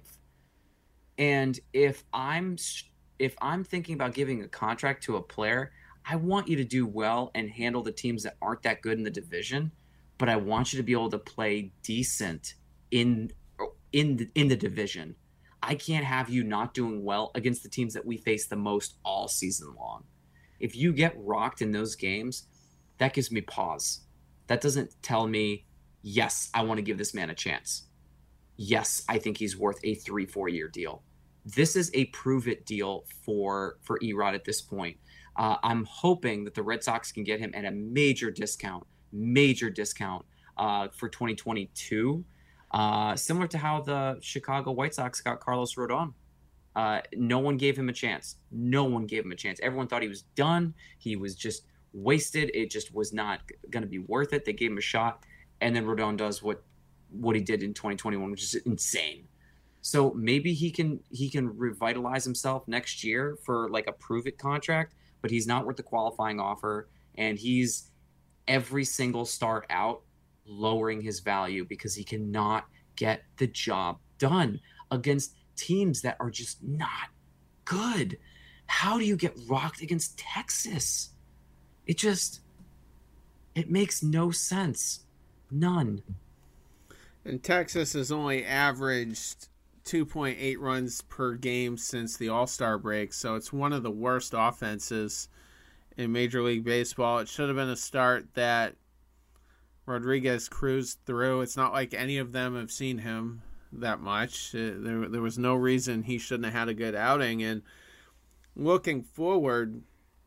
And if I'm if I'm thinking about giving a contract to a player, I want you to do well and handle the teams that aren't that good in the division, but I want you to be able to play decent in in the, in the division. I can't have you not doing well against the teams that we face the most all season long. If you get rocked in those games, that gives me pause. That doesn't tell me, yes, I want to give this man a chance. Yes, I think he's worth a three, four year deal. This is a prove it deal for, for Erod at this point. Uh, I'm hoping that the Red Sox can get him at a major discount, major discount uh, for twenty twenty-two. Uh, similar to how the Chicago White Sox got Carlos Rodon. Uh, no one gave him a chance. No one gave him a chance. Everyone thought he was done. He was just wasted. It just was not going to be worth it. They gave him a shot, and then Rodon does what what he did in twenty twenty-one, which is insane. So maybe he can he can revitalize himself next year for like a prove it contract, but he's not worth the qualifying offer, and he's every single start out lowering his value because he cannot get the job done against teams that are just not good. How do you get rocked against Texas? It just, it makes no sense. None. And Texas has only averaged two point eight runs per game since the All-Star break, so it's one of the worst offenses in Major League Baseball. It should have been a start that Rodriguez cruised through. It's not like any of them have seen him that much. Uh, there, there was no reason he shouldn't have had a good outing. And looking forward,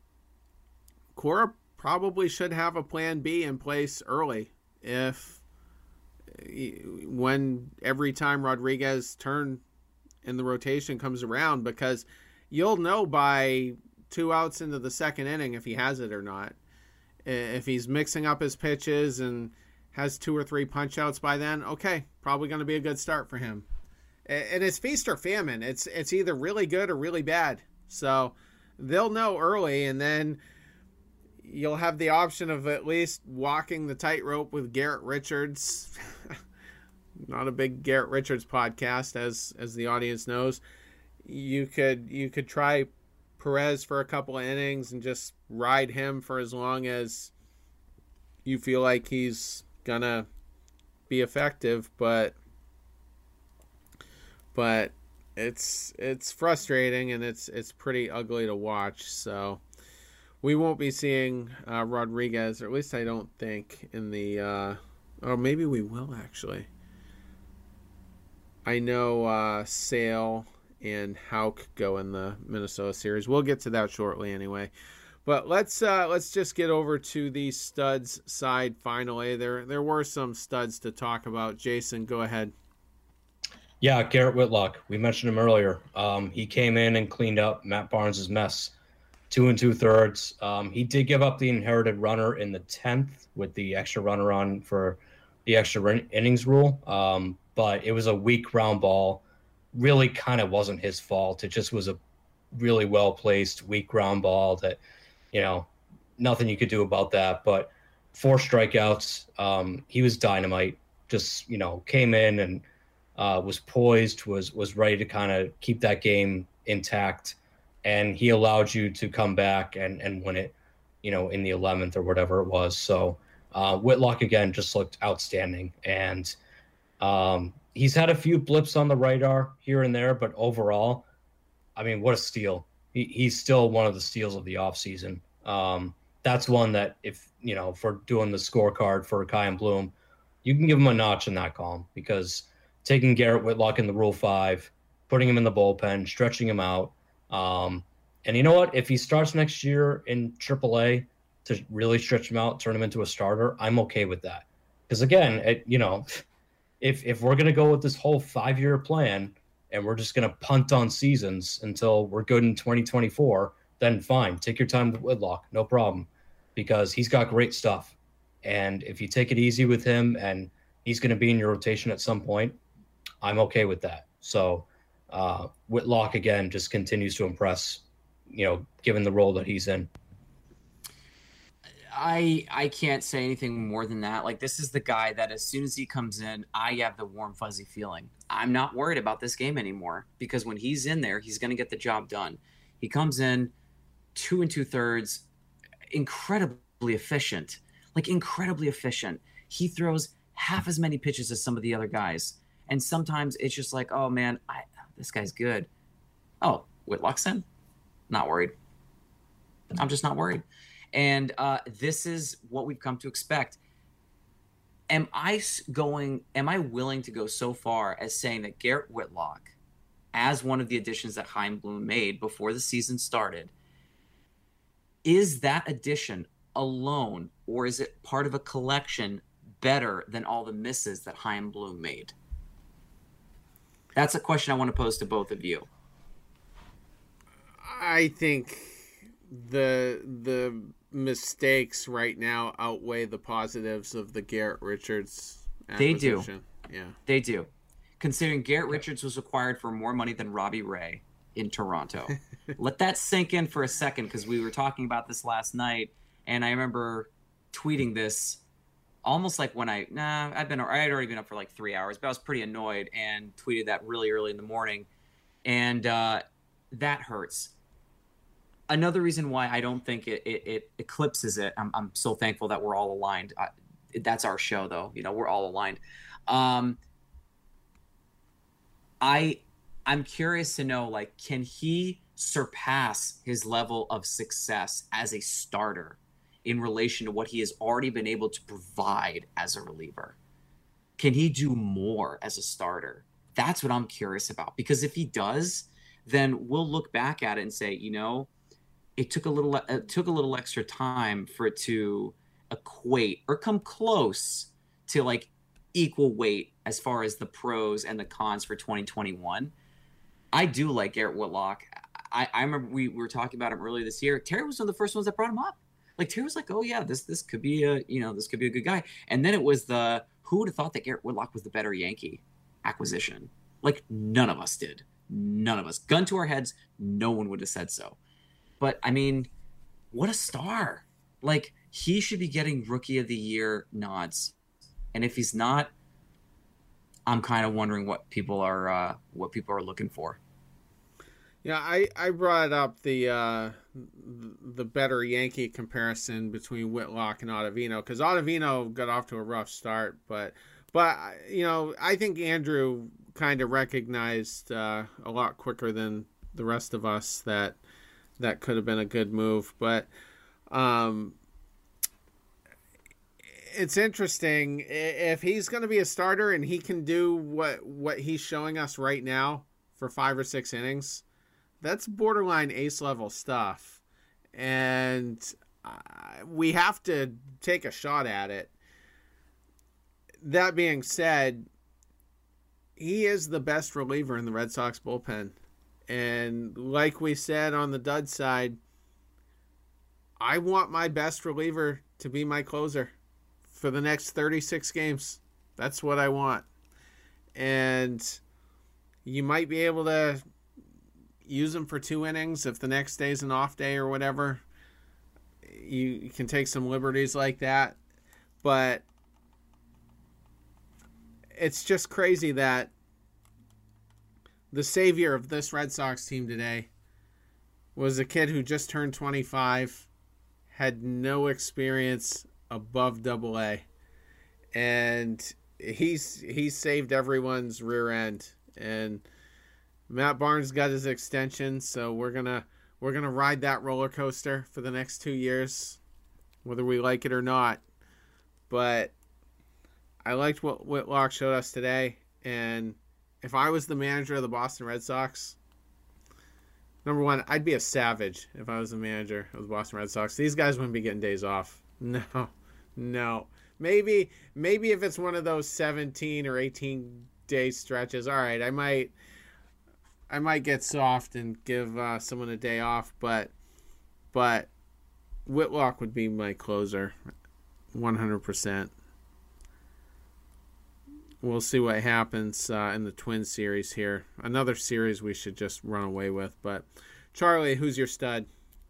Cora probably should have a plan B in place early if when every time Rodriguez turn in the rotation comes around, because you'll know by two outs into the second inning if he has it or not. If he's mixing up his pitches and has two or three punch outs by then, okay, probably going to be a good start for him. And it's feast or famine. It's it's either really good or really bad. So they'll know early, and then you'll have the option of at least walking the tightrope with Garrett Richards. Not a big Garrett Richards podcast, as as the audience knows. You could you could try Perez for a couple of innings and just ride him for as long as you feel like he's gonna be effective, but but it's it's frustrating and it's it's pretty ugly to watch. So we won't be seeing uh, Rodriguez, or at least I don't think, in the uh, or maybe we will actually. I know uh, Sale and Houck go in the Minnesota series. We'll get to that shortly anyway. But let's uh, let's just get over to the studs side finally. There there were some studs to talk about. Jason, go ahead. Yeah, Garrett Whitlock. We mentioned him earlier. Um, he came in and cleaned up Matt Barnes' mess. Two and two thirds. Um, he did give up the inherited runner in the tenth with the extra runner on for the extra innings rule. Um, but it was a weak ground ball. Really kind of wasn't his fault. It just was a really well-placed, weak ground ball that, you know, nothing you could do about that. But four strikeouts. Um, he was dynamite. Just, you know, came in and uh, was poised, was was ready to kind of keep that game intact. And he allowed you to come back and, and win it, you know, in the eleventh or whatever it was. So uh, Whitlock, again, just looked outstanding. And um, he's had a few blips on the radar here and there, but overall, I mean, what a steal. He, he's still one of the steals of the offseason. Um, that's one that if, you know, for doing the scorecard for Chaim Bloom, you can give him a notch in that column, because taking Garrett Whitlock in the Rule five, putting him in the bullpen, stretching him out, Um, and you know what? If he starts next year in triple A to really stretch him out, turn him into a starter, I'm okay with that. Because again, it, you know, if if we're gonna go with this whole five-year plan and we're just gonna punt on seasons until we're good in twenty twenty-four, then fine, take your time with Whitlock, no problem, because he's got great stuff. And if you take it easy with him and he's gonna be in your rotation at some point, I'm okay with that. So uh, Whitlock, again, just continues to impress, you know, given the role that he's in. I I can't say anything more than that. Like, this is the guy that as soon as he comes in, I have the warm, fuzzy feeling. I'm not worried about this game anymore because when he's in there, he's going to get the job done. He comes in two and two thirds, incredibly efficient, like incredibly efficient. He throws half as many pitches as some of the other guys. And sometimes it's just like, oh man, I, this guy's good. Oh, Whitlock's in? Not worried. I'm just not worried. And uh, this is what we've come to expect. Am I going, am I willing to go so far as saying that Garrett Whitlock, as one of the additions that Chaim Bloom made before the season started, is that addition alone, or is it part of a collection better than all the misses that Chaim Bloom made? That's a question I want to pose to both of you. I think the the mistakes right now outweigh the positives of the Garrett Richards acquisition. They do. Yeah. They do. Considering Garrett Richards was acquired for more money than Robbie Ray in Toronto. Let that sink in for a second, because we were talking about this last night, and I remember tweeting this almost like when I nah I've been I had already been up for like three hours, but I was pretty annoyed and tweeted that really early in the morning, and uh, that hurts. Another reason why I don't think it it, it eclipses it. I'm I'm so thankful that we're all aligned. I, that's our show, though. You know, we're all aligned. Um, I I'm curious to know, like, can he surpass his level of success as a starter in relation to what he has already been able to provide as a reliever? Can he do more as a starter? That's what I'm curious about, because if he does, then we'll look back at it and say, you know, it took a little it took a little extra time for it to equate or come close to like equal weight as far as the pros and the cons for twenty twenty-one. I do like Garrett Whitlock. I, I remember we, we were talking about him earlier this year. Terry was one of the first ones that brought him up. Like, Terry was like, oh yeah, this this could be a you know this could be a good guy. And then it was the who would have thought that Garrett Whitlock was the better Yankee acquisition? Like, none of us did. None of us. Gun to our heads, no one would have said so. But I mean, what a star! Like, he should be getting Rookie of the Year nods, and if he's not, I'm kind of wondering what people are uh, what people are looking for. Yeah, I, I brought up the uh, the better Yankee comparison between Whitlock and Ottavino, because Ottavino got off to a rough start, but but you know I think Andrew kind of recognized uh, a lot quicker than the rest of us that that could have been a good move. But um, it's interesting if he's going to be a starter and he can do what what he's showing us right now for five or six innings. That's borderline ace level stuff, and uh, we have to take a shot at it. That being said, he is the best reliever in the Red Sox bullpen, and like we said on the Dud side, I want my best reliever to be my closer for the next thirty-six games. That's what I want, and you might be able to use him for two innings if the next day's an off day or whatever. You, you can take some liberties like that, but it's just crazy that the savior of this Red Sox team today was a kid who just turned twenty-five, had no experience above double A, and he's he's saved everyone's rear end. And Matt Barnes got his extension, so we're gonna we're gonna ride that roller coaster for the next two years, whether we like it or not. But I liked what Whitlock showed us today, and if I was the manager of the Boston Red Sox, number one, I'd be a savage if I was the manager of the Boston Red Sox. These guys wouldn't be getting days off. No, no. Maybe maybe if it's one of those seventeen or eighteen day stretches, all right, I might. I might get soft and give uh, someone a day off, but but Whitlock would be my closer, one hundred percent. We'll see what happens uh, in the Twin series here. Another series we should just run away with. But Charlie, who's your stud?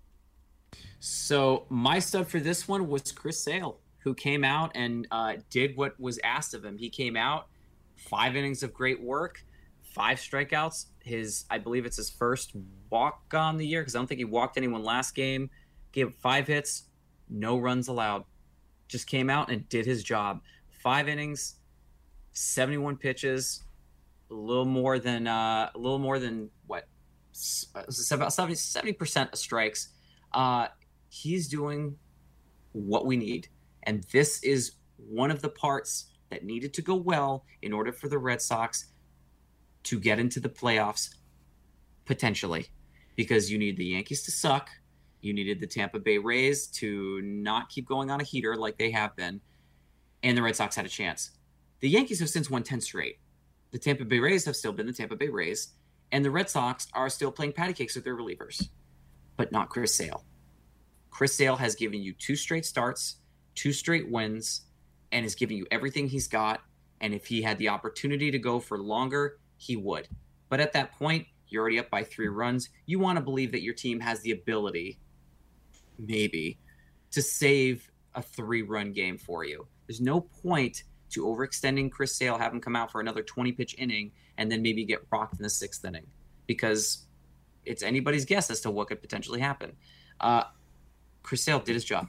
So my stud for this one was Chris Sale, who came out and uh, did what was asked of him. He came out, five innings of great work, five strikeouts. His, I believe it's his first walk on the year because I don't think he walked anyone last game. Gave five hits, no runs allowed. Just came out and did his job. Five innings, seventy-one pitches, a little more than uh, a little more than what? It's about seventy percent of strikes. Uh, he's doing what we need. And this is one of the parts that needed to go well in order for the Red Sox to get into the playoffs, potentially. Because you need the Yankees to suck. You needed the Tampa Bay Rays to not keep going on a heater like they have been. And the Red Sox had a chance. The Yankees have since won ten straight. The Tampa Bay Rays have still been the Tampa Bay Rays. And the Red Sox are still playing patty cakes with their relievers. But not Chris Sale. Chris Sale has given you two straight starts, two straight wins, and is giving you everything he's got. And if he had the opportunity to go for longer, he would. But at that point, you're already up by three runs. You want to believe that your team has the ability, maybe, to save a three-run game for you. There's no point to overextending Chris Sale, have him come out for another twenty-pitch inning, and then maybe get rocked in the sixth inning. Because it's anybody's guess as to what could potentially happen. Uh, Chris Sale did his job.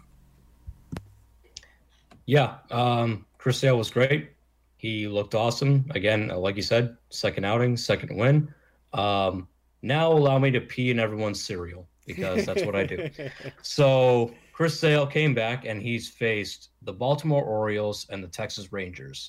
Yeah, um, Chris Sale was great. He looked awesome. Again, like you said, second outing, second win. Um, now allow me to pee in everyone's cereal because that's what I do. So Chris Sale came back and he's faced the Baltimore Orioles and the Texas Rangers.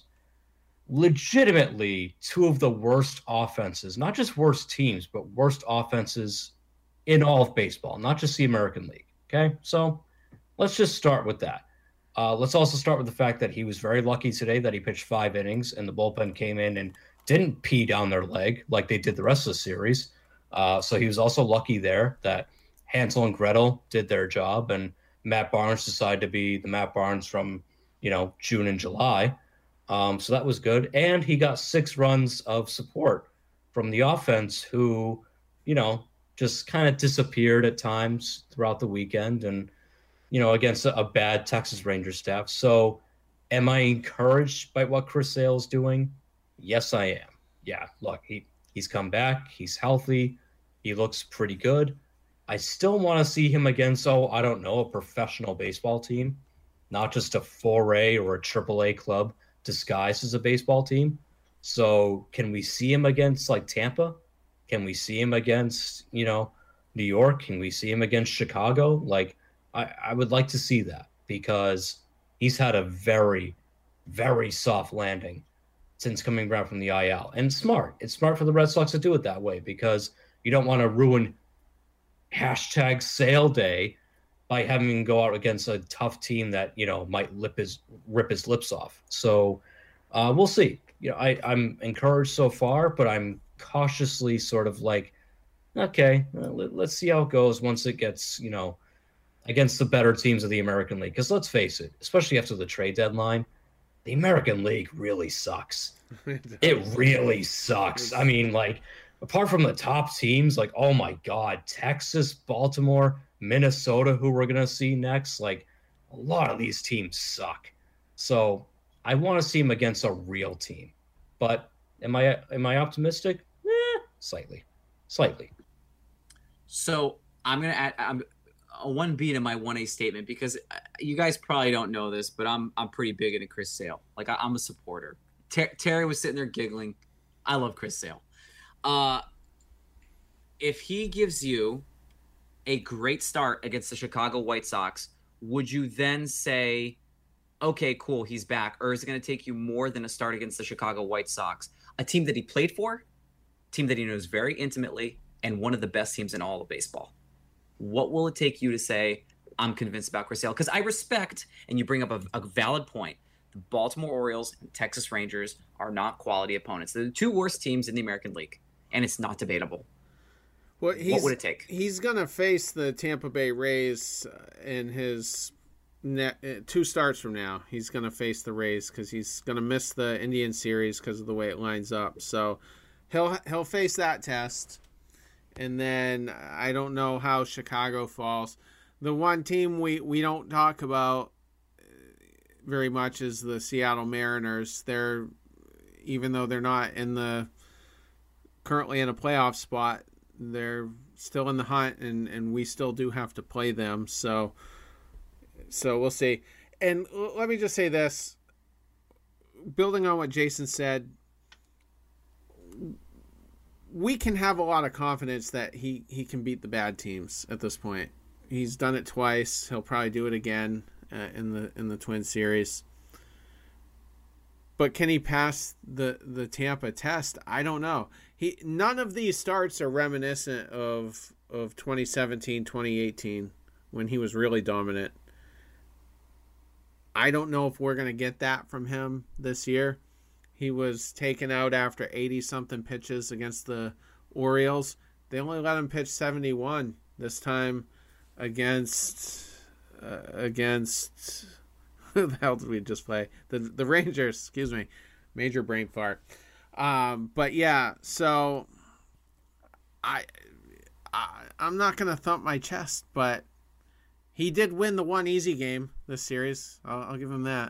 Legitimately two of the worst offenses, not just worst teams, but worst offenses in all of baseball, not just the American League. Okay, so let's just start with that. Uh, let's also start with the fact that he was very lucky today that he pitched five innings and the bullpen came in and didn't pee down their leg like they did the rest of the series. Uh, so he was also lucky there that Hansel and Gretel did their job and Matt Barnes decided to be the Matt Barnes from, you know, June and July. Um, so that was good. And he got six runs of support from the offense who, you know, just kind of disappeared at times throughout the weekend and, you know, against a, a bad Texas Rangers staff. So am I encouraged by what Chris Sale is doing? Yes, I am. Yeah, look, he, he's come back. He's healthy. He looks pretty good. I still want to see him against, oh, I don't know, a professional baseball team, not just a four A or a triple A club disguised as a baseball team. So can we see him against like Tampa? Can we see him against, you know, New York? Can we see him against Chicago? Like, I, I would like to see that because he's had a very, very soft landing since coming back from the I L. And smart. It's smart for the Red Sox to do it that way because you don't want to ruin hashtag Sale Day by having him go out against a tough team that, you know, might lip his, rip his lips off. So uh, we'll see. You know, I, I'm encouraged so far, but I'm cautiously sort of like, okay, uh, let, let's see how it goes once it gets, you know, against the better teams of the American League. Because let's face it, especially after the trade deadline, the American League really sucks. It really sucks. I mean, like, apart from the top teams, like, oh my God, Texas, Baltimore, Minnesota, who we're going to see next, like, a lot of these teams suck. So I want to see them against a real team. But am I am I optimistic? Eh, slightly. Slightly. So I'm going to add I'm, a one B to my one A statement because you guys probably don't know this, but I'm I'm pretty big into Chris Sale. Like, I, I'm a supporter. Ter- Terry was sitting there giggling. I love Chris Sale. Uh, if he gives you a great start against the Chicago White Sox, would you then say, okay, cool, he's back? Or is it going to take you more than a start against the Chicago White Sox, a team that he played for, a team that he knows very intimately, and one of the best teams in all of baseball? What will it take you to say, I'm convinced about Chris Sale? Because I respect, and you bring up a, a valid point, the Baltimore Orioles and Texas Rangers are not quality opponents. They're the two worst teams in the American League, and it's not debatable. Well, he's, what would it take? He's going to face the Tampa Bay Rays in his ne- two starts from now, he's going to face the Rays because he's going to miss the Indian series because of the way it lines up. So he'll he'll face that test, and then I don't know how Chicago falls. The one team we, we don't talk about very much is the Seattle Mariners. They're, even though they're not in the currently in a playoff spot, they're still in the hunt, and, and we still do have to play them. So so we'll see. And let me just say this, building on what Jason said, we can have a lot of confidence that he, he can beat the bad teams at this point. He's done it twice. He'll probably do it again uh, in the in the Twin Series. But can he pass the, the Tampa test? I don't know. He none of these starts are reminiscent of of twenty seventeen, twenty eighteen when he was really dominant. I don't know if we're going to get that from him this year. He was taken out after eighty-something pitches against the Orioles. They only let him pitch seventy-one this time against uh, against who the hell did we just play? The the Rangers, excuse me. Major brain fart. Um, but yeah, so I, I I'm not gonna thump my chest, but he did win the one easy game this series. I'll, I'll give him that.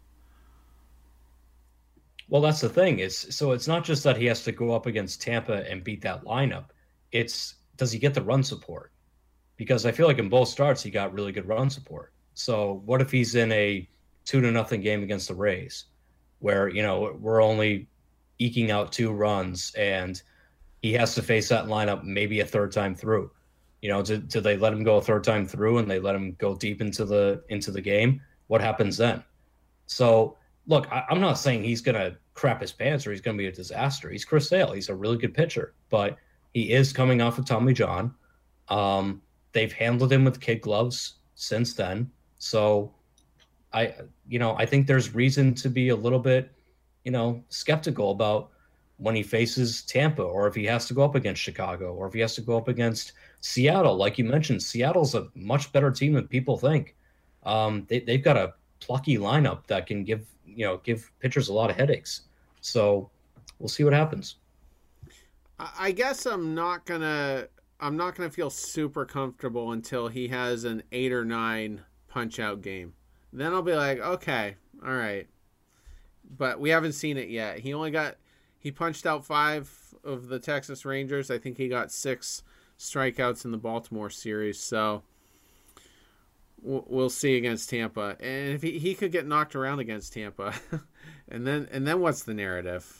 Well, that's the thing is, so it's not just that he has to go up against Tampa and beat that lineup. It's, does he get the run support? Because I feel like in both starts, he got really good run support. So what if he's in a two to nothing game against the Rays where, you know, we're only eking out two runs and he has to face that lineup maybe a third time through? You know, do, do they let him go a third time through and they let him go deep into the, into the game? What happens then? So look, I, I'm not saying he's going to crap his pants or he's going to be a disaster. He's Chris Sale. He's a really good pitcher, but he is coming off of Tommy John. Um, they've handled him with kid gloves since then. So I, you know, I think there's reason to be a little bit, you know, skeptical about when he faces Tampa, or if he has to go up against Chicago, or if he has to go up against Seattle. Like you mentioned, Seattle's a much better team than people think. Um, they, they've got a plucky lineup that can give, you know, give pitchers a lot of headaches. So we'll see what happens. I guess I'm not gonna I'm not gonna feel super comfortable until he has an eight or nine punch out game. Then I'll be like, okay, all right. But we haven't seen it yet. He only got he punched out five of the Texas Rangers. I think he got six strikeouts in the Baltimore series. So we'll see against Tampa. And if he, he could get knocked around against Tampa, and then and then what's the narrative?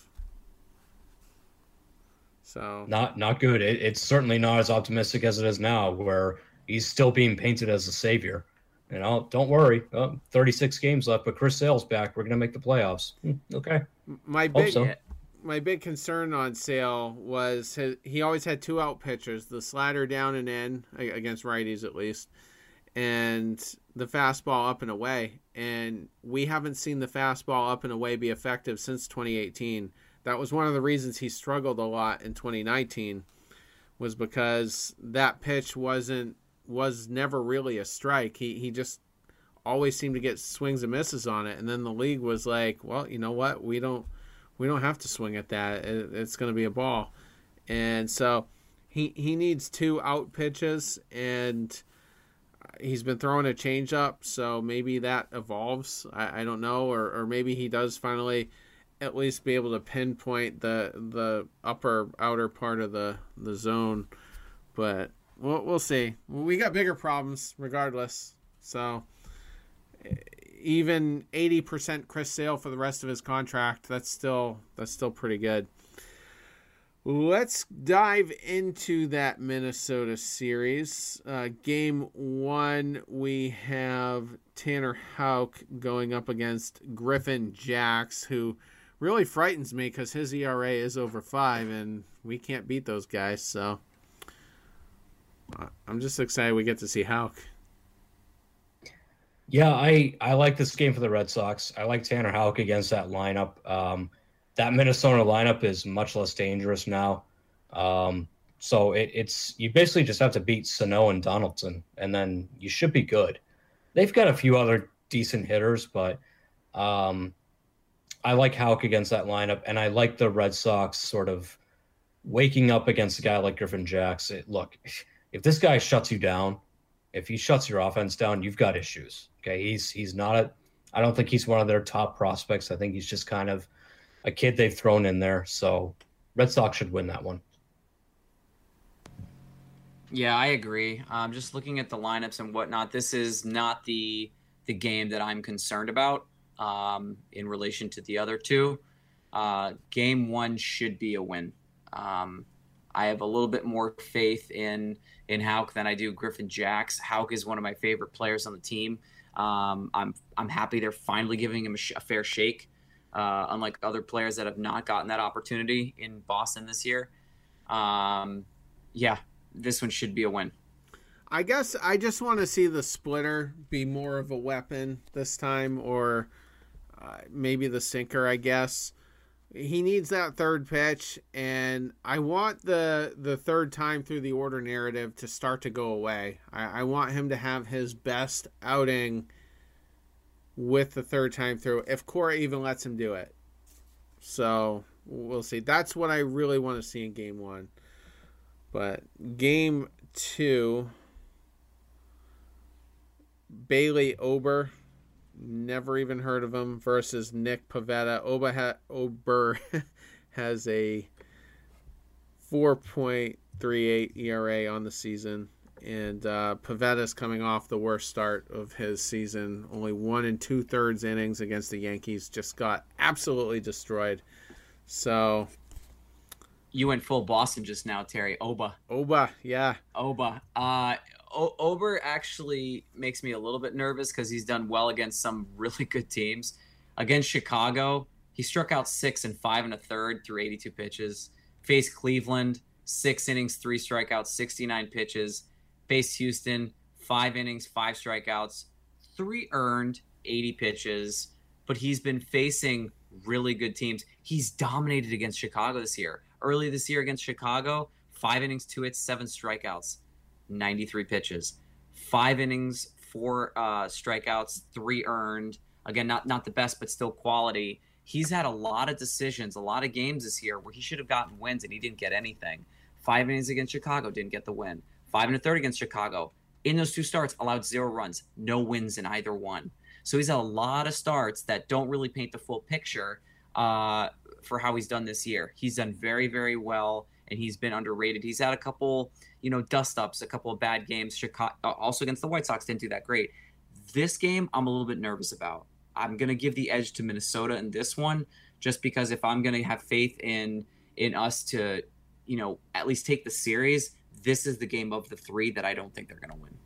So not not good. It, it's certainly not as optimistic as it is now, where he's still being painted as a savior. You know, don't worry. Oh, thirty-six games left, but Chris Sale's back. We're gonna make the playoffs. Hmm, okay. My big so. my big concern on Sale was his, he always had two out pitchers, the slider down and in against righties at least, and the fastball up and away. And we haven't seen the fastball up and away be effective since twenty eighteen. That was one of the reasons he struggled a lot in twenty nineteen, was because that pitch wasn't was never really a strike. He he just always seemed to get swings and misses on it, and then the league was like, well, you know what, we don't we don't have to swing at that. It, it's going to be a ball. And so he he needs two out pitches, and he's been throwing a changeup, so maybe that evolves. I, I don't know, or or maybe he does finally at least be able to pinpoint the the upper outer part of the the zone. But we'll we'll see. We got bigger problems regardless. So even eighty percent Chris Sale for the rest of his contract, that's still that's still pretty good. Let's dive into that Minnesota series. Uh, game one, we have Tanner Houck going up against Griffin Jax, who really frightens me because his E R A is over five, and we can't beat those guys. So I'm just excited we get to see Houck. Yeah, I, I like this game for the Red Sox. I like Tanner Houck against that lineup. Um, that Minnesota lineup is much less dangerous now. Um, so it, it's you basically just have to beat Sano and Donaldson, and then you should be good. they've got a few other decent hitters, but um, I like Houck against that lineup, and I like the Red Sox sort of waking up against a guy like Griffin Jax. It, look, if this guy shuts you down, if he shuts your offense down, you've got issues. Okay, he's he's not a. I don't think he's one of their top prospects. I think he's just kind of a kid they've thrown in there. So Red Sox should win that one. Yeah, I agree. Um, just looking at the lineups and whatnot, this is not the the game that I'm concerned about um, in relation to the other two. Uh, game one should be a win. Um, I have a little bit more faith in in Houck than I do Griffin Jax. Houck is one of my favorite players on the team. Um, I'm I'm happy they're finally giving him a, sh- a fair shake, uh, unlike other players that have not gotten that opportunity in Boston this year. Um, yeah. This one should be a win. I guess I just want to see the splitter be more of a weapon this time, or uh, maybe the sinker, I guess. He needs that third pitch, and I want the the third time through the order narrative to start to go away. I, I want him to have his best outing with the third time through, if Cora even lets him do it. So we'll see. That's what I really want to see in game one. But game two, Bailey Ober, never even heard of him, versus Nick Pivetta. Ober, ha- Ober has a four point three eight E R A on the season, and uh, Pivetta's coming off the worst start of his season. Only one and two thirds innings against the Yankees, just got absolutely destroyed. So... You went full Boston just now, Terry. Oba. Oba, yeah. Oba. Uh, o- Ober actually makes me a little bit nervous because he's done well against some really good teams. Against Chicago, he struck out six and five and a third through eighty-two pitches. Faced Cleveland, six innings, three strikeouts, sixty-nine pitches. Faced Houston, five innings, five strikeouts, three earned, eighty pitches. But he's been facing really good teams. He's dominated against Chicago this year. Early this year against Chicago, five innings, two hits, seven strikeouts, ninety-three pitches. Five innings, four uh, strikeouts, three earned. Again, not not the best, but still quality. He's had a lot of decisions, a lot of games this year where he should have gotten wins and he didn't get anything. Five innings against Chicago, didn't get the win. Five and a third against Chicago. In those two starts, allowed zero runs, no wins in either one. So he's had a lot of starts that don't really paint the full picture uh, for how he's done this year. He's done very, very well, and he's been underrated. He's had a couple, you know, dust-ups, a couple of bad games. Chicago, also against the White Sox, didn't do that great. This game, I'm a little bit nervous about. I'm going to give the edge to Minnesota in this one, just because if I'm going to have faith in in us to, you know, at least take the series, this is the game of the three that I don't think they're going to win.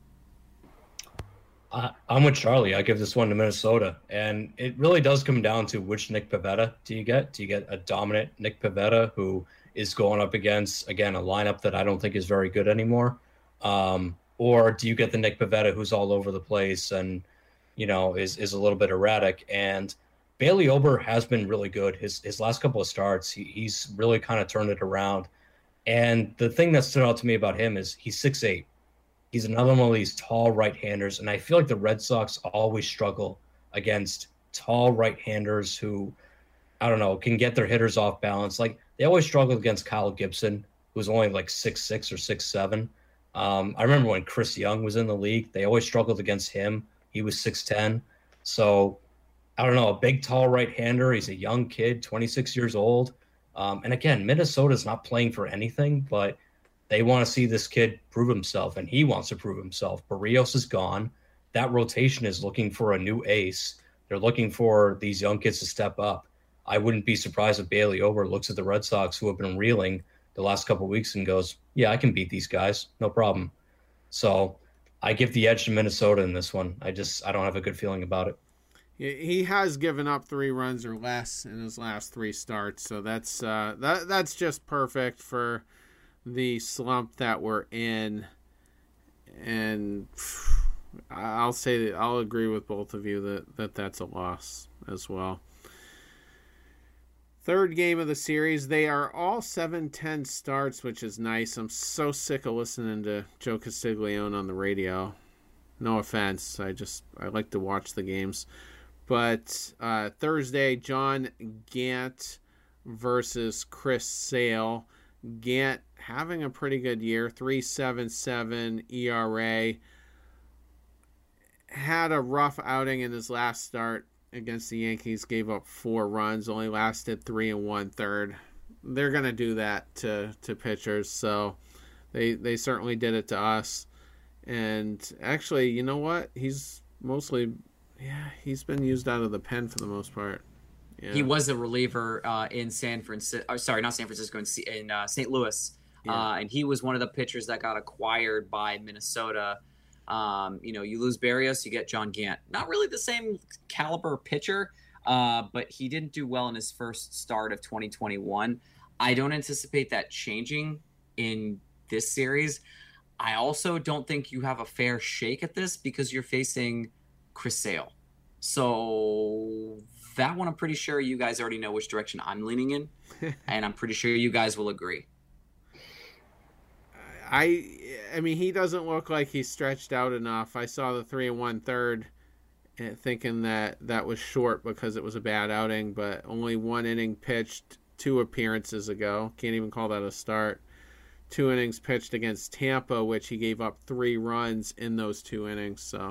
Uh, I'm with Charlie. I give this one to Minnesota. And it really does come down to which Nick Pivetta do you get? Do you get a dominant Nick Pivetta who is going up against, again, a lineup that I don't think is very good anymore? Um, or do you get the Nick Pivetta who's all over the place and, you know, is is a little bit erratic? And Bailey Ober has been really good. His his last couple of starts, he, he's really kind of turned it around. And the thing that stood out to me about him is he's six eight. He's another one of these tall right-handers, and I feel like the Red Sox always struggle against tall right-handers who, I don't know, can get their hitters off balance. Like, they always struggled against Kyle Gibson, who's only like six six or six seven. Um, I remember when Chris Young was in the league, they always struggled against him. He was six ten. So, I don't know, a big, tall right-hander. He's a young kid, twenty-six years old. Um, and again, Minnesota's not playing for anything, but they want to see this kid prove himself, and he wants to prove himself. Barrios is gone. That rotation is looking for a new ace. They're looking for these young kids to step up. I wouldn't be surprised if Bailey Ober looks at the Red Sox, who have been reeling the last couple of weeks, and goes, yeah, I can beat these guys. No problem. So I give the edge to Minnesota in this one. I just I don't have a good feeling about it. He has given up three runs or less in his last three starts, so that's uh, that that's just perfect for the slump that we're in. And I'll say that I'll agree with both of you that, that that's a loss as well. Third game of the series, they are all seven ten starts, which is nice. I'm so sick of listening to Joe Castiglione on the radio. No offense. I just I like to watch the games. But uh, Thursday, John Gant versus Chris Sale. Gant having a pretty good year, three point seven seven E R A. Had a rough outing in his last start against the Yankees, gave up four runs, only lasted three and one third. They're going to do that to, to pitchers, so they they certainly did it to us. And actually, you know what? He's mostly, yeah, he's been used out of the pen for the most part. Yeah. He was a reliever uh, in San Francisco. Oh, sorry, not San Francisco, in, C- in uh, Saint Louis. Yeah. Uh, and he was one of the pitchers that got acquired by Minnesota. Um, you know, you lose Barrios, you get John Gant. Not really the same caliber pitcher, uh, but he didn't do well in his first start of twenty twenty-one. I don't anticipate that changing in this series. I also don't think you have a fair shake at this because you're facing Chris Sale. So that one, I'm pretty sure you guys already know which direction I'm leaning in, and I'm pretty sure you guys will agree. I I mean, he doesn't look like he's stretched out enough. I saw the three and one third, thinking that that was short because it was a bad outing, but only one inning pitched two appearances ago. Can't even call that a start. Two innings pitched against Tampa, which he gave up three runs in those two innings. So,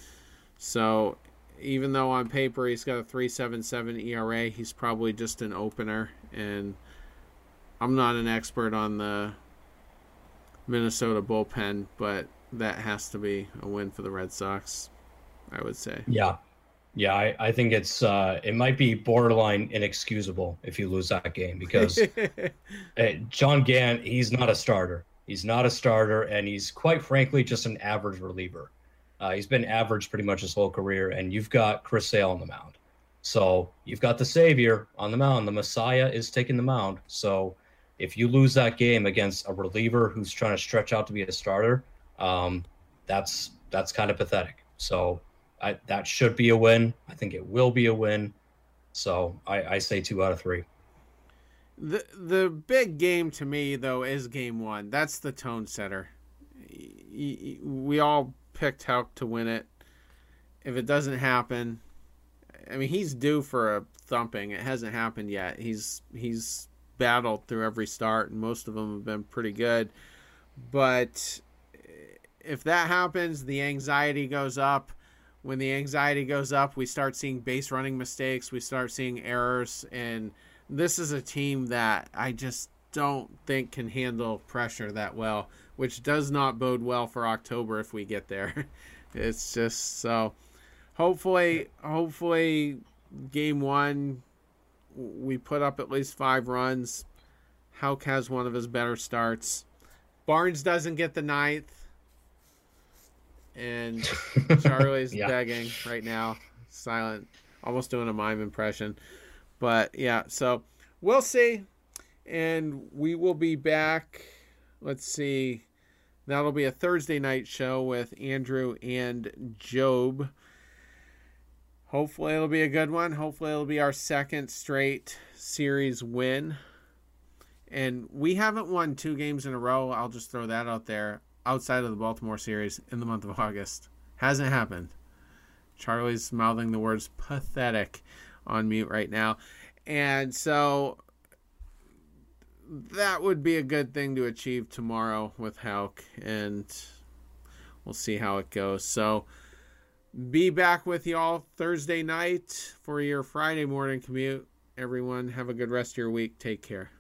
so even though on paper he's got a three point seven seven E R A, he's probably just an opener. And I'm not an expert on the Minnesota bullpen, but that has to be a win for the Red Sox, I would say. Yeah. Yeah, I, I think it's uh, it might be borderline inexcusable if you lose that game because uh, John Gant, he's not a starter. He's not a starter, and he's quite frankly just an average reliever. Uh, he's been average pretty much his whole career, and you've got Chris Sale on the mound. So you've got the savior on the mound. The Messiah is taking the mound. So if you lose that game against a reliever who's trying to stretch out to be a starter, um, that's that's kind of pathetic. So I, that should be a win. I think it will be a win. So I, I say two out of three. The the big game to me, though, is game one. That's the tone setter. We all picked Houck to win it. If it doesn't happen, I mean, he's due for a thumping. It hasn't happened yet. He's he's battled through every start, and most of them have been pretty good. But if that happens, the anxiety goes up. When the anxiety goes up, we start seeing base running mistakes. We start seeing errors. And this is a team that I just don't think can handle pressure that well, which does not bode well for October if we get there. It's just so hopefully, hopefully game one, we put up at least five runs. Houck has one of his better starts. Barnes doesn't get the ninth. And Charlie's yeah. begging right now, silent, almost doing a mime impression. But yeah, so we'll see. And we will be back. Let's see. That'll be a Thursday night show with Andrew and Job. Hopefully it'll be a good one. Hopefully it'll be our second straight series win. And we haven't won two games in a row. I'll just throw that out there. Outside of the Baltimore series in the month of August. Hasn't happened. Charlie's mouthing the words pathetic on mute right now. And so that would be a good thing to achieve tomorrow with Houck. And we'll see how it goes. So be back with y'all Thursday night for your Friday morning commute. Everyone have a good rest of your week. Take care.